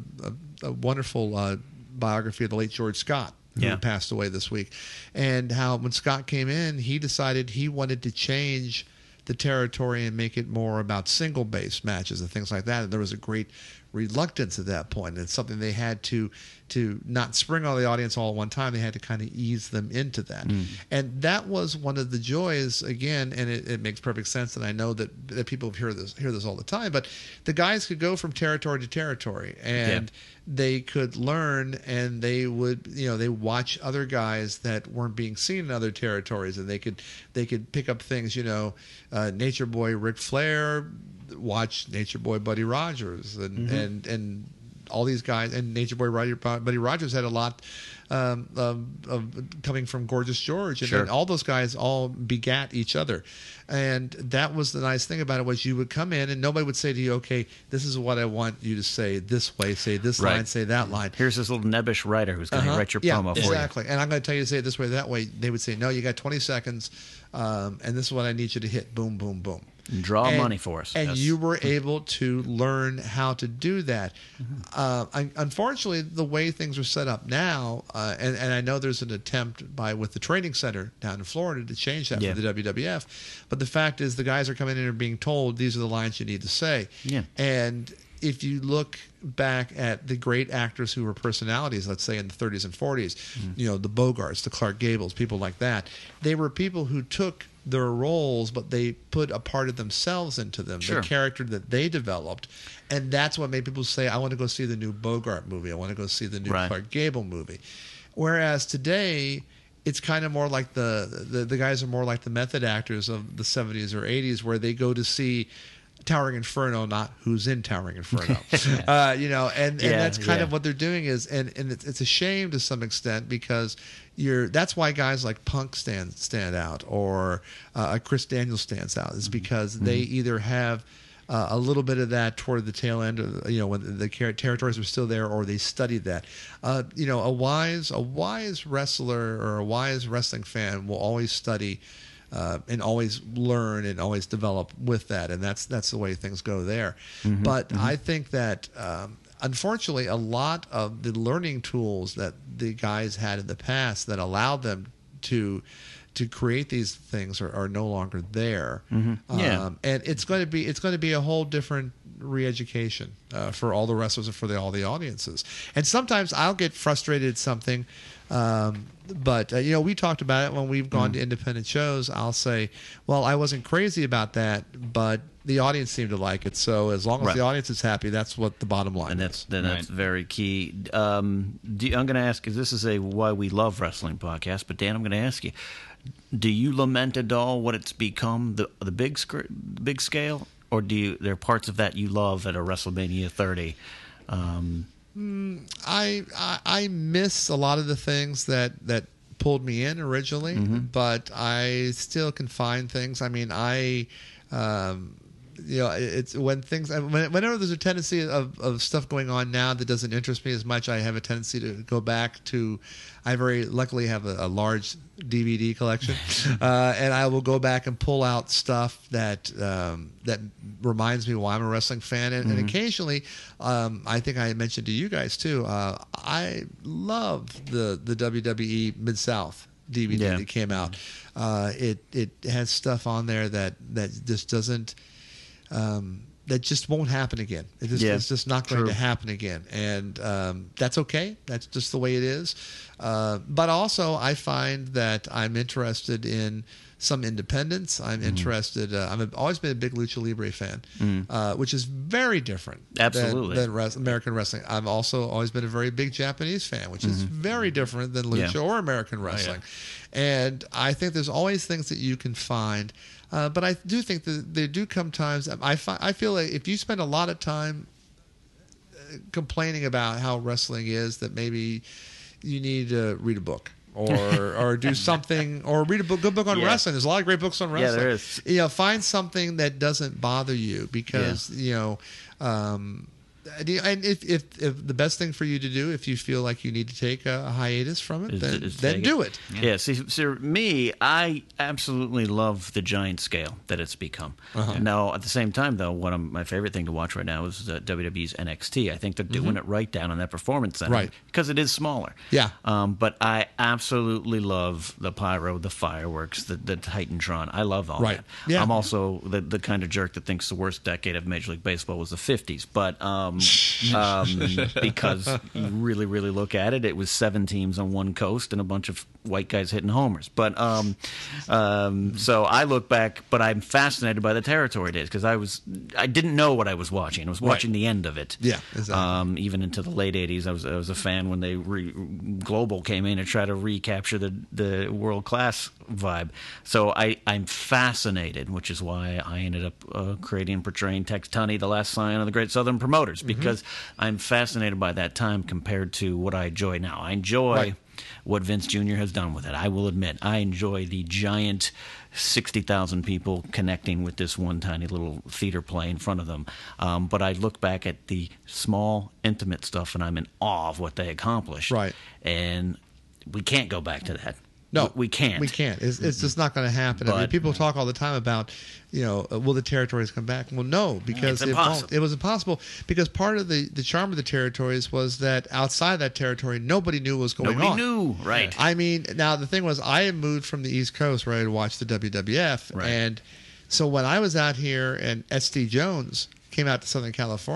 a wonderful biography of the late George Scott, who passed away this week, and how when Scott came in, he decided he wanted to change the territory and make it more about single-based matches and things like that. And there was a great reluctance at that point. It's something they had to not spring on the audience all at one time. They had to kind of ease them into that. And that was one of the joys, again, and it makes perfect sense, and I know that people hear this all the time, but the guys could go from territory to territory, and they could learn, and they would, they watch other guys that weren't being seen in other territories, and they could pick up things, Nature Boy Ric Flair, watch Nature Boy Buddy Rogers, and all these guys, and Nature Boy Buddy Rogers had a lot of coming from Gorgeous George, and then all those guys all begat each other, and that was the nice thing about it, was you would come in and nobody would say to you, okay, this is what I want you to say this way, say this line, say that line. Here's this little nebbish writer who's going to write your promo for you. Exactly. And I'm going to tell you to say it this way, that way. They would say, no, you got 20 seconds, and this is what I need you to hit. Boom, boom, boom. Draw money for us. And you were able to learn how to do that. Unfortunately, the way things are set up now, and I know there's an attempt with the training center down in Florida to change that for the WWF, but the fact is the guys are coming in and being told these are the lines you need to say. Yeah. And if you look back at the great actors who were personalities, let's say in the 30s and 40s, the Bogarts, the Clark Gables, people like that, they were people who took their roles, but they put a part of themselves into them, Sure. the character that they developed. And that's what made people say, I want to go see the new Bogart movie. I want to go see the new Right. Clark Gable movie. Whereas today, it's kind of more like the guys are more like the method actors of the 70s or 80s, where they go to see Towering Inferno, not who's in Towering Inferno. And that's kind of what they're doing is, and it's a shame to some extent, because that's why guys like Punk stand out, or Chris Daniels stands out, is because they either have a little bit of that toward the tail end of, when the territories were still there, or they studied that. A wise wrestler or a wise wrestling fan will always study and always learn and always develop with that, and that's the way things go there. But I think that unfortunately, a lot of the learning tools that the guys had in the past that allowed them to create these things are no longer there. Yeah. And it's going to be a whole different re-education for all the wrestlers and for all the audiences. And sometimes I'll get frustrated at something, but we talked about it when we've gone to independent shows. I'll say, well, I wasn't crazy about that, but the audience seemed to like it. So as long as Right. the audience is happy, that's what the bottom line And is. that's very key. I'm going to ask, because this is a Why We Love Wrestling podcast, but Dan, I'm going to ask you, do you lament at all what it's become, the big scale, or there are parts of that you love at a WrestleMania 30? I miss a lot of the things that pulled me in originally, but I still can find things. I mean, it's whenever there's a tendency of stuff going on now that doesn't interest me as much, I have a tendency to go back to. I very luckily have a large DVD collection, and I will go back and pull out stuff that reminds me why I'm a wrestling fan. And occasionally, I think I mentioned to you guys too, I love the WWE Mid-South DVD that came out. It has stuff on there that just doesn't. That just won't happen again. It's just not going to happen again, and that's okay. That's just the way it is. But also, I find that I'm interested in some independence. I'm interested. I've always been a big Lucha Libre fan, which is very different Absolutely. than American wrestling. I've also always been a very big Japanese fan, which is very different than Lucha or American wrestling. And I think there's always things that you can find. But I do think that there do come times. I feel like if you spend a lot of time complaining about how wrestling is, that maybe you need to read a book or do something, or read a good book on wrestling. There's a lot of great books on wrestling. Yeah, there is. Find something that doesn't bother you, because and if the best thing for you to do, if you feel like you need to take a hiatus from it, then do it. Yeah. See, me, I absolutely love the giant scale that it's become. Now, at the same time, though, my favorite thing to watch right now is WWE's NXT. I think they're doing it right down on that Performance Center, Right. because it is smaller. Yeah. But I absolutely love the pyro, the fireworks, the Titantron. I love all Right. that. Yeah. I'm also the kind of jerk that thinks the worst decade of Major League Baseball was the 50s. But because you really, really look at it, it was 7 teams on one coast and a bunch of white guys hitting homers. But so I look back, but I'm fascinated by the territory days, because I didn't know what I was watching. I was watching the end of it. Yeah, exactly. Even into the late 80s, I was a fan when Global came in to try to recapture the world class vibe. So I'm fascinated, which is why I ended up creating and portraying Tex Tunney, the last scion of the Great Southern Promoters, because I'm fascinated by that time compared to what I enjoy now. I enjoy what Vince Jr. has done with it. I will admit, I enjoy the giant 60,000 people connecting with this one tiny little theater play in front of them. But I look back at the small, intimate stuff, and I'm in awe of what they accomplished. Right. And we can't go back to that. No, we can't. We can't. It's just not going to happen. I mean, people talk all the time about, will the territories come back? Well, no, because It's impossible. it was impossible. Because part of the charm of the territories was that outside that territory, nobody knew what was going on. Nobody knew, right? I mean, now the thing was, I had moved from the East Coast where I had watched the WWF, Right. and so when I was out here and SD Jones came out to Southern California,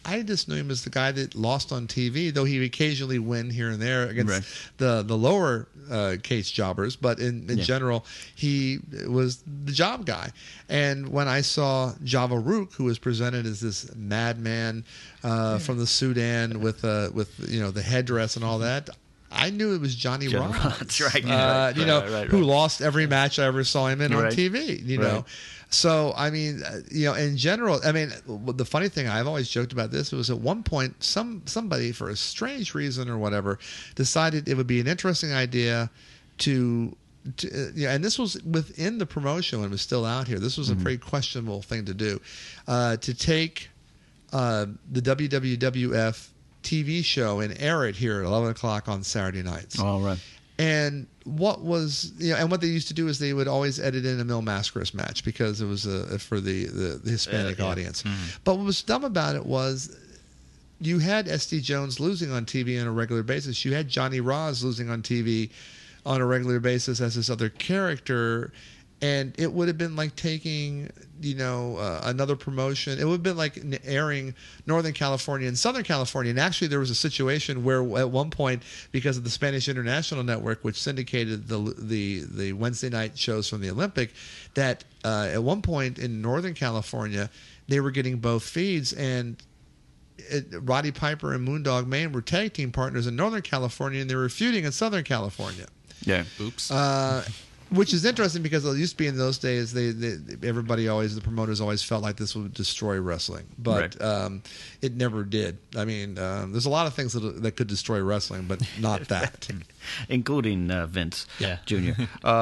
I just knew him as the guy that lost on TV, though he would occasionally win here and there against Right. the lower case jobbers. But in general, he was the job guy. And when I saw Java Rook, who was presented as this madman from the Sudan with the headdress and all that, I knew it was Johnny John Rods. Rods, right. Who lost every match I ever saw him in on Right. TV. You Right. know. So, I mean, in general, I mean, the funny thing, I've always joked about this, was at one point, somebody, for a strange reason or whatever, decided it would be an interesting idea to and this was within the promotion when it was still out here. This was a very questionable thing to do, to take the WWF TV show and air it here at 11 o'clock on Saturday nights. All right. And what was and what they used to do is they would always edit in a Mil Mascaras match because it was for the Hispanic audience. But what was dumb about it was you had SD Jones losing on TV on a regular basis. You had Johnny Roz losing on TV on a regular basis as this other character. And it would have been like taking, another promotion. It would have been like airing Northern California and Southern California. And actually, there was a situation where at one point, because of the Spanish International Network, which syndicated the Wednesday night shows from the Olympic, that at one point in Northern California, they were getting both feeds. And Roddy Piper and Moondog Mayne were tag team partners in Northern California, and they were feuding in Southern California. Yeah. Oops. Which is interesting because it used to be in those days, the promoters always felt like this would destroy wrestling, but it never did. I mean, there's a lot of things that could destroy wrestling, but not that. Including Vince Jr.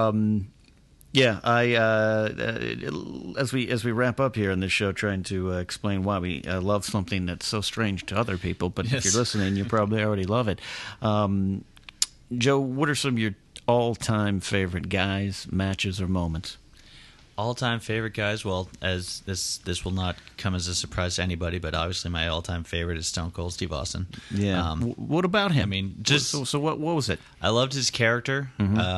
As we wrap up here on this show, trying to explain why we love something that's so strange to other people, but if you're listening, you probably already love it. Joe, what are some of your all-time favorite guys, matches, or moments? All-time favorite guys. Well, as this will not come as a surprise to anybody, but obviously my all-time favorite is Stone Cold Steve Austin. Yeah. What about him? I mean, so what was it? I loved his character.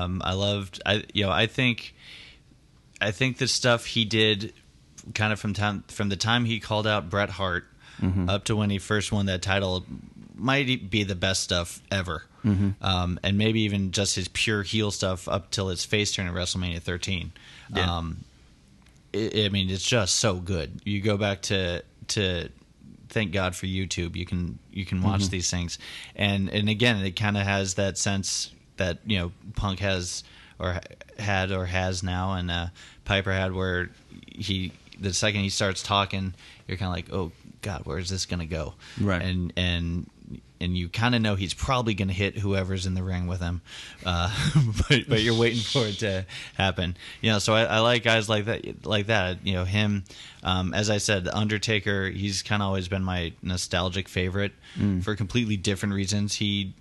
I think the stuff he did, kind of from the time he called out Bret Hart up to when he first won that title, might be the best stuff ever. And maybe even just his pure heel stuff up till his face turn at WrestleMania 13. Yeah. It's just so good. You go back to thank God for YouTube. You can watch these things, and again, it kind of has that sense that Punk has or has now, and Piper had, where the second he starts talking, you're kind of like, oh God, where is this going to go? Right. And you kind of know he's probably going to hit whoever's in the ring with him, but you're waiting for it to happen. So I like guys like that. Him, as I said, the Undertaker. He's kind of always been my nostalgic favorite for completely different reasons. He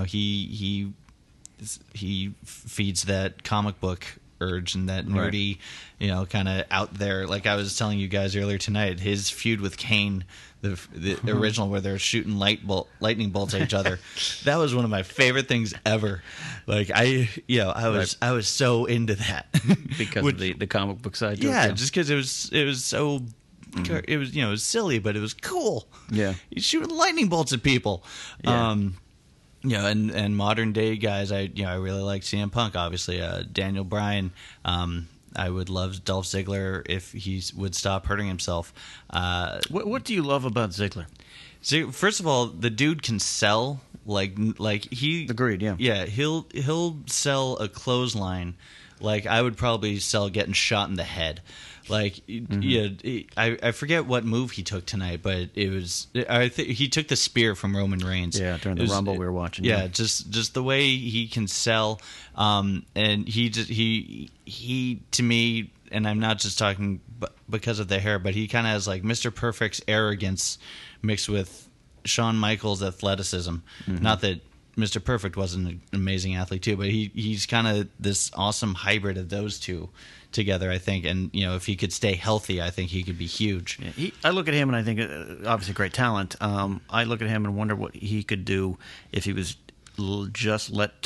feeds that comic book urge and that nerdy, kind of out there. Like I was telling you guys earlier tonight, his feud with Kane, the original, where they're shooting lightning bolts at each other, that was one of my favorite things ever. Like I was so into that Because of the comic book side. Yeah, just because it was so. It was it was silly, but it was cool. Yeah, he's shooting lightning bolts at people. Yeah. And modern day guys, I really like CM Punk, obviously. Daniel Bryan, I would love Dolph Ziggler if he would stop hurting himself. What do you love about Ziggler? So first of all, the dude can sell like he. Agreed. Yeah. Yeah, he'll sell a clothesline like I would probably sell getting shot in the head. Like, I forget what move he took tonight, but it was he took the spear from Roman Reigns. Yeah, during the Rumble we were watching. Yeah, just the way he can sell, and he to me, and I'm not just talking because of the hair, but he kind of has like Mr. Perfect's arrogance mixed with Shawn Michaels' athleticism. Not that Mr. Perfect wasn't an amazing athlete too, but he's kind of this awesome hybrid of those two together, I think. And if he could stay healthy, I think he could be huge. Yeah, I look at him and I think obviously great talent. I look at him and wonder what he could do if he was just let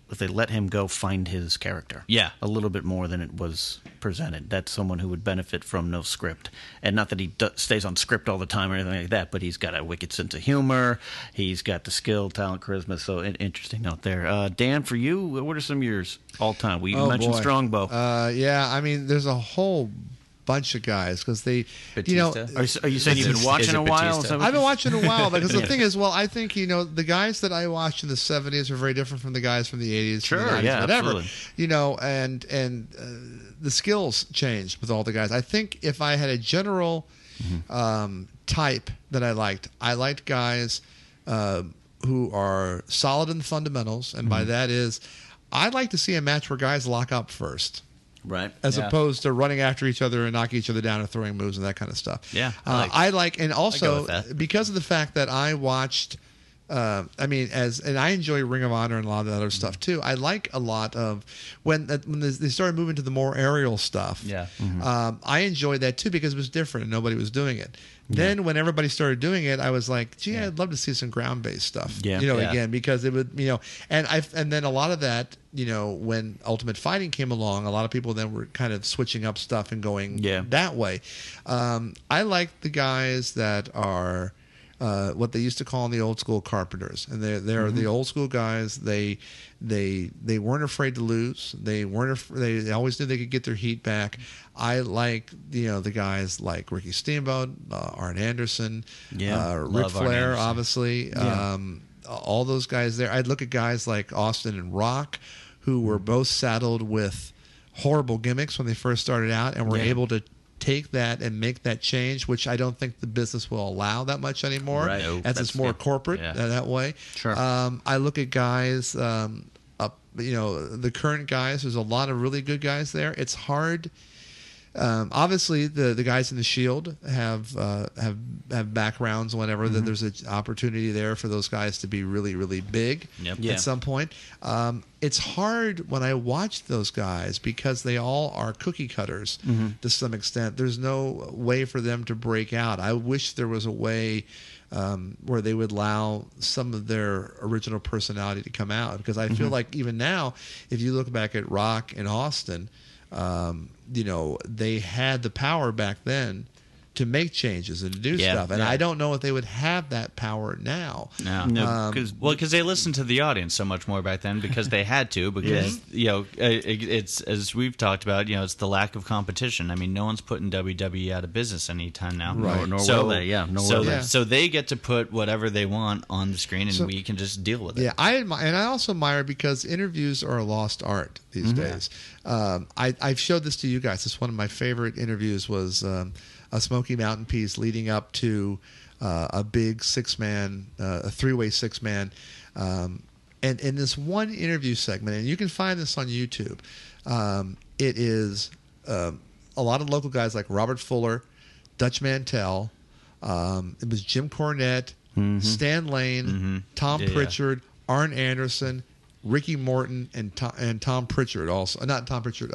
let him go find his character. Yeah. A little bit more than it was presented. That's someone who would benefit from no script. And not that he stays on script all the time or anything like that, but he's got a wicked sense of humor. He's got the skill, talent, charisma. So interesting note there. Dan, for you, what are some of yours all time? We mentioned boy. Strongbow. Yeah, I mean, there's a whole bunch of guys because they, you know, Batista? Are you saying you've been watching a while? Is that what I've been watching a while because the Yeah. thing is, well, I think the guys that I watched in the '70s are very different from the guys from the '80s, from the Sure, 90s, yeah, whatever. absolutely. And the skills changed with all the guys. I think if I had a general type that I liked guys who are solid in the fundamentals, and by that is, I'd like to see a match where guys lock up first. Right. As Yeah. opposed to running after each other and knocking each other down and throwing moves and that kind of stuff. Yeah, and I also go with that. because of the fact that I watched, and I enjoy Ring of Honor and a lot of the other stuff too. I like a lot of when they started moving to the more aerial stuff. Yeah. I enjoyed that too because it was different and nobody was doing it. Then when everybody started doing it, I was like, gee, I'd love to see some ground-based stuff. Yeah. Yeah. Again, because it would, and then a lot of that, when Ultimate Fighting came along, a lot of people then were kind of switching up stuff and going that way. I like the guys that are what they used to call in the old school carpenters, and they're the old school guys. They weren't afraid to lose. They they always knew they could get their heat back. I like the guys like Ricky Steamboat, Arn Anderson, Ric Love Arn Flair, Anderson. obviously. All those guys there. I'd look at guys like Austin and Rock, who were both saddled with horrible gimmicks when they first started out, and were able to take that and make that change, which I don't think the business will allow that much anymore, Right. No, as it's more corporate that way. Sure. I look at guys, the current guys. There's a lot of really good guys there. It's hard. Obviously, the guys in the Shield have backgrounds. Whenever that there's an opportunity there for those guys to be really, really big at some point. It's hard when I watch those guys because they all are cookie cutters to some extent. There's no way for them to break out. I wish there was a way where they would allow some of their original personality to come out, because I feel like even now, if you look back at Rock and Austin, they had the power back then to make changes and to do stuff, and I don't know if they would have that power now. No, because they listened to the audience so much more back then, because they had to, because it's, as we've talked about, it's the lack of competition. I mean, no one's putting WWE out of business anytime now, Right. Nor will they. Yeah, nor will they. So they get to put whatever they want on the screen, and we can just deal with it. Yeah, I admire, and I also admire, because interviews are a lost art these days. I've showed this to you guys. It's one of my favorite interviews. Was a Smoky Mountain piece leading up to a big a three-way six-man. And in this one interview segment, and you can find this on YouTube, it is a lot of local guys like Robert Fuller, Dutch Mantell, it was Jim Cornette, Stan Lane, Tom Pritchard, Arn Anderson, Ricky Morton, and Tom Pritchard also. Not Tom Pritchard.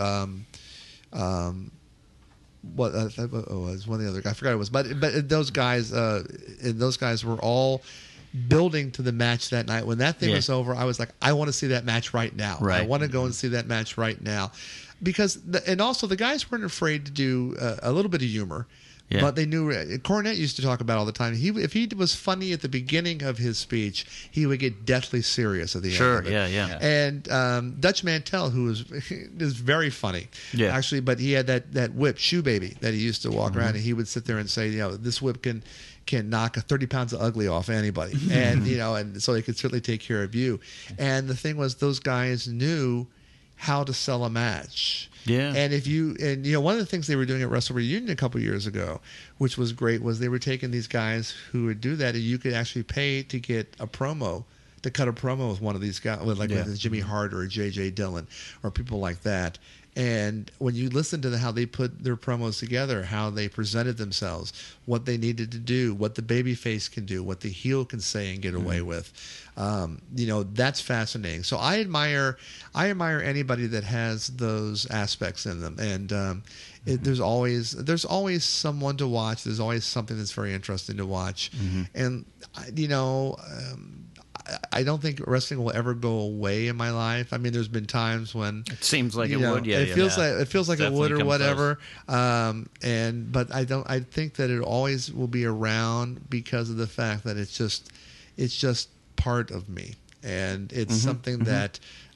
What it was one of the other guys. I forgot it was, but those guys were all building to the match that night. When that thing was over, I was like, I want to see that match right now. Right. I want to go and see that match right now, because and also the guys weren't afraid to do a little bit of humor. Yeah. But they knew. Cornette used to talk about all the time. If he was funny at the beginning of his speech, he would get deathly serious at the end of it. Yeah. And Dutch Mantell, who is very funny, actually, but he had that whip, Shoe Baby, that he used to walk around, and he would sit there and say, this whip can knock 30 pounds of ugly off anybody, and and so they could certainly take care of you. And the thing was, those guys knew how to sell a match. Yeah. And one of the things they were doing at Wrestle Reunion a couple years ago, which was great, was they were taking these guys who would do that, and you could actually pay to get a promo, to cut a promo with one of these guys, with Jimmy Hart or J.J. Dillon or people like that. And when you listen to how they put their promos together, how they presented themselves, what they needed to do, what the babyface can do, what the heel can say and get away with, that's fascinating. So I admire anybody that has those aspects in them. And there's always someone to watch. There's always something that's very interesting to watch. And I don't think wrestling will ever go away in my life. I mean, there's been times when It seems like you it know, would. Yeah, it yeah. feels like it would Definitely or come whatever. But I think that it always will be around because of the fact that it's just part of me, and it's something that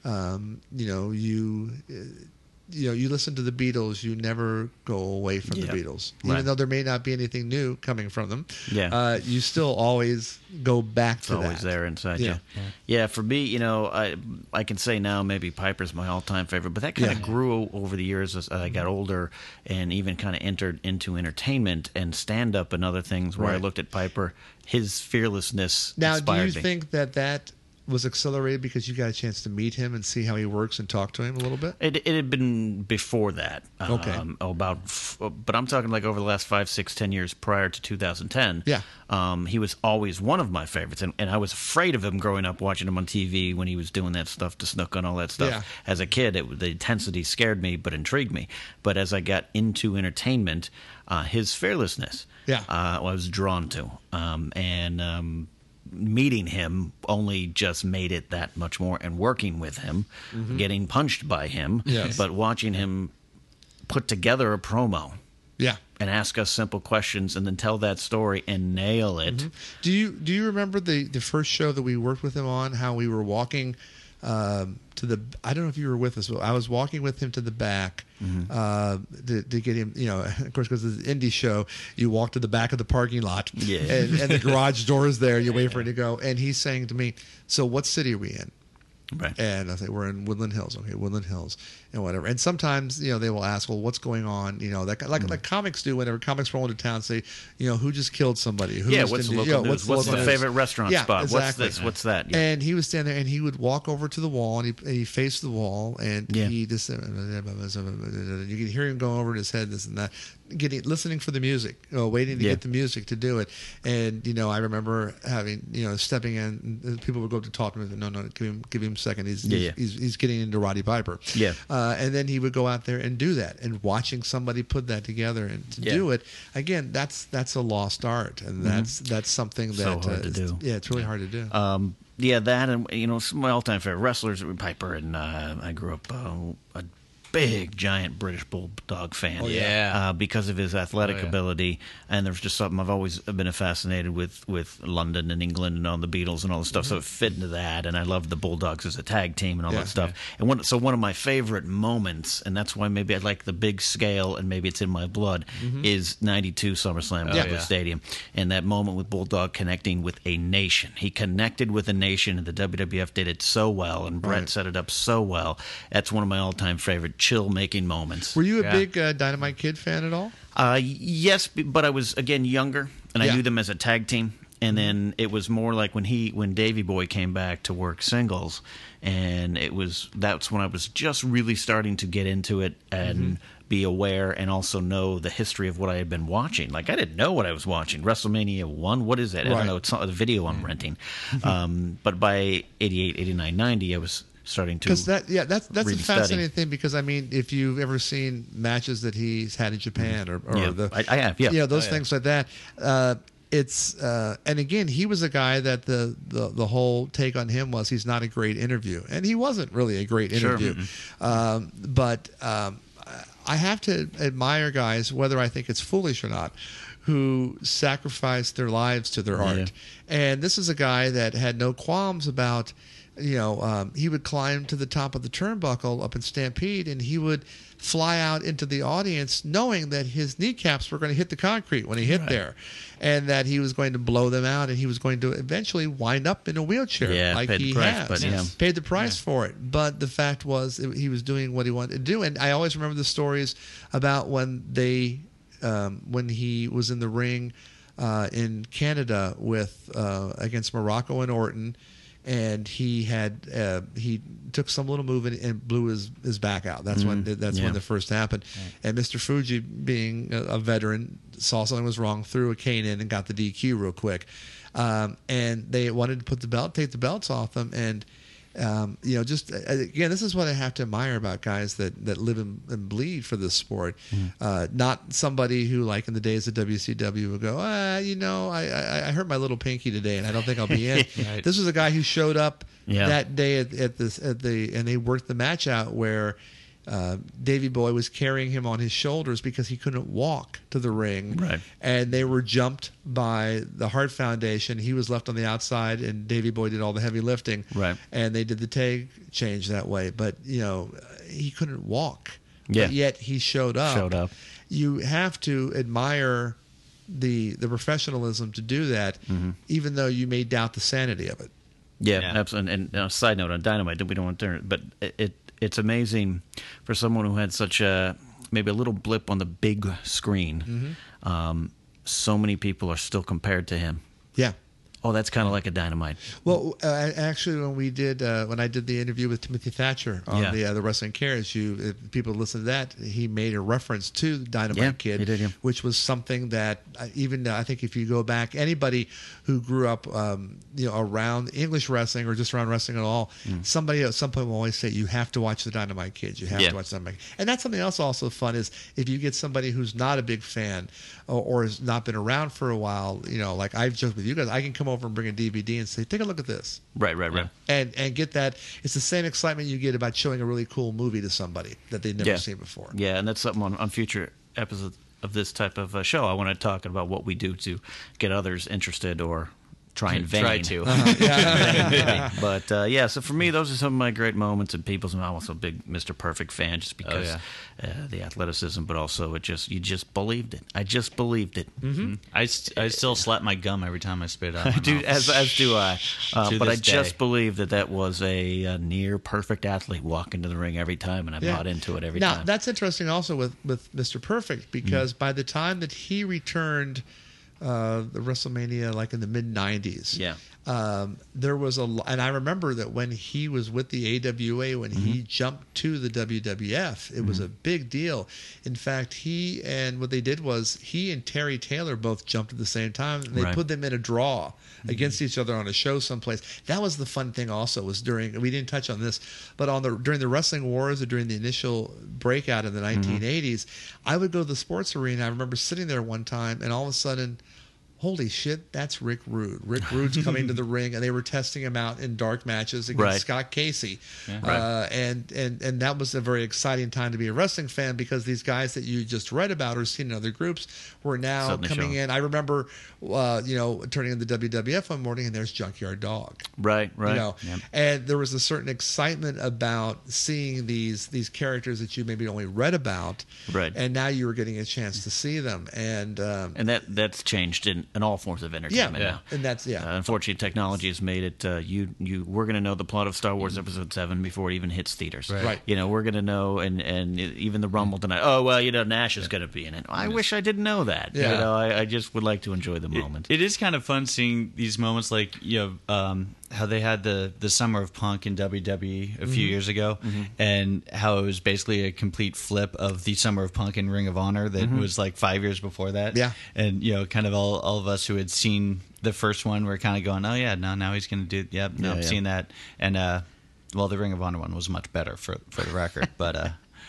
you listen to the Beatles, you never go away from the Yeah. Beatles, Right. even though there may not be anything new coming from them. Yeah. You still always go back It's to always that. there inside Yeah. you. Yeah, for me, I can say now maybe Piper's my all-time favorite, but that kind of grew over the years as I got older and even kind of entered into entertainment and stand-up and other things where I Right. looked at Piper. His fearlessness Now, do inspired you me. think that was accelerated because you got a chance to meet him and see how he works and talk to him a little bit? It had been before that. Okay. But I'm talking like over the last 5, 6, 10 years prior to 2010. Yeah. He was always one of my favorites, and I was afraid of him growing up watching him on TV when he was doing that stuff to Snook and all that stuff. Yeah. As a kid, the intensity scared me but intrigued me. But as I got into entertainment, his fearlessness, Yeah. I was drawn to, meeting him only just made it that much more, and working with him, getting punched by him, Yes. but watching him put together a promo Yeah. and ask us simple questions and then tell that story and nail it. Do you remember the first show that we worked with him on? How we were walking to the. I don't know if you were with us. But I was walking with him to the back to get him. Of course, because it's an indie show, you walk to the back of the parking lot, Yeah. and the garage door is there. You wait for it to go, and he's saying to me, "So, what city are we in?" Right. And I say, we're in Woodland Hills. Okay, Woodland Hills, and whatever. And sometimes, they will ask, well, what's going on? Like comics do whenever comics roll into town, say, who just killed somebody? Who Yeah, was what's the the- local news? What's the local favorite news? restaurant Yeah, spot? exactly. What's this? What's that? Yeah. And he would stand there, and he would walk over to the wall, and he faced the wall, and Yeah. he just, you could hear him going over in his head, this and that, listening for the music, waiting to Yeah. get the music to do it. And I remember having, stepping in, and people would go up to talk to him, and no, give him a second. He's getting into Roddy Piper. Yeah. And then he would go out there and do that, and watching somebody put that together and to Yeah. do it again, that's a lost art, and that's something that So hard to do. Yeah, it's really hard to do. Yeah, that and some of my all-time favorite wrestlers were Piper, and I grew up a big, giant British Bulldog fan. Oh, yeah. Because of his athletic Oh, yeah. ability, and there was just something I've always been fascinated with London and England and all the Beatles and all the stuff. So it fit into that, and I loved the Bulldogs as a tag team and all Yeah, that stuff. And one of my favorite moments, and that's why maybe I like the big scale, and maybe it's in my blood, is '92 SummerSlam at Yeah. Wembley Stadium, and that moment with Bulldog connecting with a nation. He connected with a nation, and the WWF did it so well, and Brett Right. set it up so well. That's one of my all-time favorite chill-making moments. Were you a Yeah. big Dynamite Kid fan at all? Yes, but I was again younger, and I Yeah. knew them as a tag team. And then it was more like when Davey Boy came back to work singles, and that's when I was just really starting to get into it and be aware and also know the history of what I had been watching. Like I didn't know what I was watching. WrestleMania 1, what is that? I Right. don't know. It's not a video I'm renting. But by 88, 89, 90, I was starting to Because that's a read and fascinating study. thing. Because I mean, if you've ever seen matches that he's had in Japan or Yeah, I have, yeah. those things like that. It's and again, he was a guy that the whole take on him was he's not a great interview, and he wasn't really a great Sure. interview. But I have to admire guys, whether I think it's foolish or not, who sacrifice their lives to their art. And this is a guy that had no qualms about. He would climb to the top of the turnbuckle up in Stampede, and he would fly out into the audience knowing that his kneecaps were going to hit the concrete when he hit there, and that he was going to blow them out, and he was going to eventually wind up in a wheelchair like paid the he price, has. but yeah. Paid the price for it. But the fact was he was doing what he wanted to do. And I always remember the stories about when he was in the ring in Canada with against Morocco and Orton, and he took some little move and blew his back out. That's when the first happened. And Mr. Fuji, being a veteran, saw something was wrong, threw a cane in and got the DQ real quick. And they wanted to take the belts off him, and Just again, this is what I have to admire about guys that live and bleed for this sport. Not somebody who, like in the days of WCW, would go, I hurt my little pinky today, and I don't think I'll be in. Right. This was a guy who showed up Yeah. that day and they worked the match out where Davey Boy was carrying him on his shoulders because he couldn't walk to the ring. Right. And they were jumped by the Hart Foundation. He was left on the outside, and Davey Boy did all the heavy lifting. Right. And they did the tag change that way. But, he couldn't walk. Yeah. But yet he showed up. You have to admire the professionalism to do that, even though you may doubt the sanity of it. Yeah, Yeah. absolutely. And side note on Dynamite, we don't want to turn it, but it's amazing for someone who had such maybe a little blip on the big screen. So many people are still compared to him. Yeah. Oh, that's kind of like a Dynamite. Well, actually, when I did the interview with Timothy Thatcher on the Wrestling Cares, if people listen to that, he made a reference to the Dynamite Kid, he did, yeah. which was something that even I think if you go back, anybody who grew up around English wrestling or just around wrestling at all, somebody at some point will always say you have to watch the Dynamite Kids. You have to watch the Dynamite Kids. And that's something else also fun is if you get somebody who's not a big fan or has not been around for a while, like I've joked with you guys, I can come over and bring a DVD and say, take a look at this. Right. And get that. It's the same excitement you get about showing a really cool movie to somebody that they've never seen before. Yeah, and that's something on future episodes of this type of show. I want to talk about what we do to get others interested or try in vain. Try to. But so for me, those are some of my great moments. And I'm also a big Mr. Perfect fan, just because the athleticism, but also you just believed it. I just believed it. I still slap my gum every time I spit out. My Dude, mouth. as do I. But I this just day. believe that was a near perfect athlete walking to the ring every time, and I bought into it every now, time. that's interesting also with Mr. Perfect because by the time that he returned the WrestleMania like in the mid 90s. Yeah. There was and I remember that when he was with the AWA, when he jumped to the WWF, it was a big deal. In fact, what they did was he and Terry Taylor both jumped at the same time, and they put them in a draw against each other on a show someplace. That was the fun thing also, was we didn't touch on this, but during the Wrestling Wars or during the initial breakout in the 1980s, I would go to the sports arena. I remember sitting there one time, and all of a sudden, holy shit, that's Rick Rude. Rick Rude's coming to the ring, and they were testing him out in dark matches against Scott Casey. Yeah. And that was a very exciting time to be a wrestling fan because these guys that you just read about or seen in other groups were now Suddenly coming showing. in. I remember, turning in the WWF one morning, and there's Junkyard Dog. Right. And there was a certain excitement about seeing these characters that you maybe only read about. Right. And now you were getting a chance to see them. And that's changed in all forms of entertainment now. And that's unfortunately, technology has made it. We're going to know the plot of Star Wars Episode 7 before it even hits theaters. Right. We're going to know, and even the Rumble tonight. Oh well, Nash is going to be in it. I wish I didn't know that. Yeah. I just would like to enjoy the moment. It is kind of fun seeing these moments, like how they had the Summer of Punk in WWE a few years ago, and how it was basically a complete flip of the Summer of Punk in Ring of Honor that was like 5 years before that. Yeah. And kind of all of us who had seen the first one were kind of going, oh yeah, no, now he's going to do, I've seen that. And the Ring of Honor one was much better for the record, but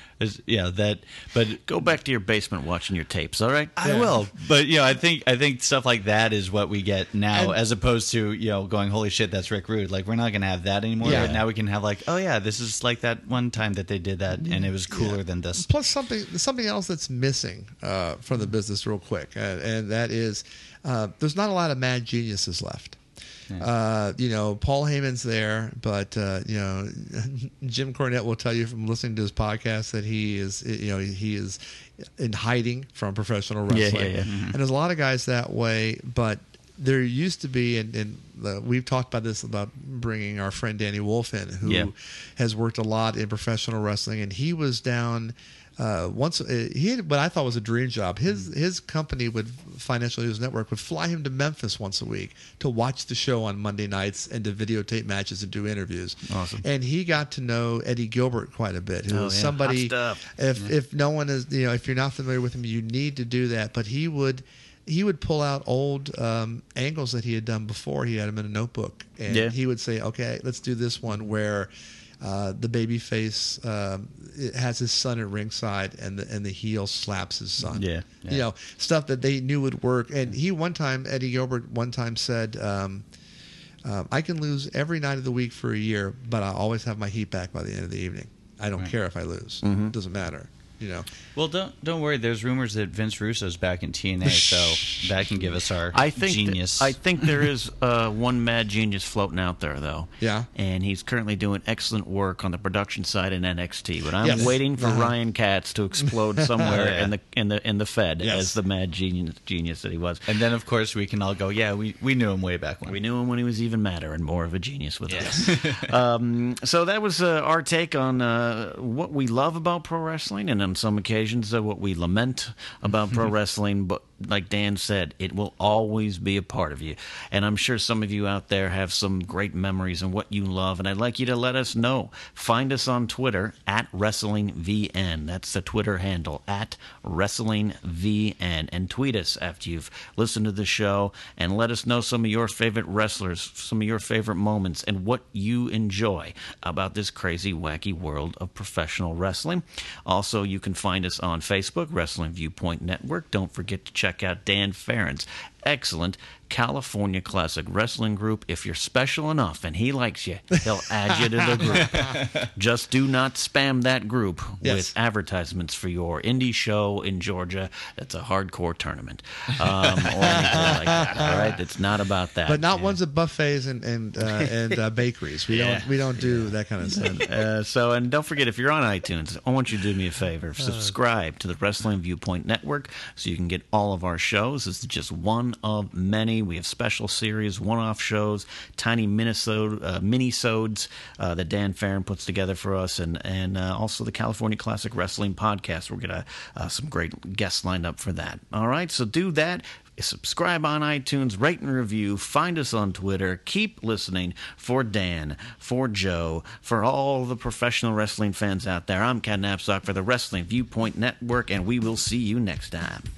Go back to your basement watching your tapes. All right. I will, but I think stuff like that is what we get now, as opposed to going, holy shit, that's Rick Rude. Like, we're not going to have that anymore. Yeah. But now we can have like, oh yeah, this is like that one time that they did that, and it was cooler than this. Plus something else that's missing from the business real quick, and that is there's not a lot of mad geniuses left. Paul Heyman's there, but Jim Cornette will tell you from listening to his podcast that he is in hiding from professional wrestling. And there's a lot of guys that way, but there used to be, and we've talked about this, about bringing our friend Danny Wolf in, who has worked a lot in professional wrestling, and he was down. Once he had what I thought was a dream job. His company Financial News Network would fly him to Memphis once a week to watch the show on Monday nights and to videotape matches and do interviews. Awesome. And he got to know Eddie Gilbert quite a bit, who was somebody. Hot stuff. If no one is, if you're not familiar with him, you need to do that. But he would he would pull out old angles that he had done before. He had them in a notebook, and he would say, "Okay, let's do this one where the baby face it has his son at ringside, and the heel slaps his son." Yeah. You know, stuff that they knew would work. And Eddie Gilbert said, "I can lose every night of the week for a year, but I always have my heat back by the end of the evening. I don't care if I lose. It doesn't matter." You know. Well, don't worry. There's rumors that Vince Russo's back in TNA, so that can give us our genius. I think there is one mad genius floating out there, though. Yeah. And he's currently doing excellent work on the production side in NXT. But I'm waiting for Ryan Katz to explode somewhere in the Fed as the mad genius that he was. And then, of course, we can all go, yeah, we knew him way back when. We knew him when he was even madder and more of a genius with us. So that was our take on what we love about pro wrestling, and on some occasions what we lament about pro wrestling. But like Dan said, it will always be a part of you. And I'm sure some of you out there have some great memories and what you love, and I'd like you to let us know. Find us on Twitter at WrestlingVN. That's the Twitter handle, at WrestlingVN. And tweet us after you've listened to the show and let us know some of your favorite wrestlers, some of your favorite moments, and what you enjoy about this crazy, wacky world of professional wrestling. Also, you can find us on Facebook, Wrestling Viewpoint Network. Don't forget to check out Dan Farron's excellent California Classic Wrestling group. If you're special enough and he likes you, he'll add you to the group. Just do not spam that group with advertisements for your indie show in Georgia that's a hardcore tournament or anything like that. All right, it's not about that. But not ones at buffets and bakeries. We don't do that kind of stuff. And don't forget, if you're on iTunes, I want you to do me a favor. Subscribe to the Wrestling Viewpoint Network so you can get all of our shows. This is just one of many. We have special series, one-off shows, tiny mini-sodes that Dan Farron puts together for us, and also the California Classic Wrestling podcast. We're going to some great guests lined up for that. All right, so do that. Subscribe on iTunes, rate and review, find us on Twitter. Keep listening for Dan, for Joe, for all the professional wrestling fans out there. I'm Ken Knapsack for the Wrestling Viewpoint Network, and we will see you next time.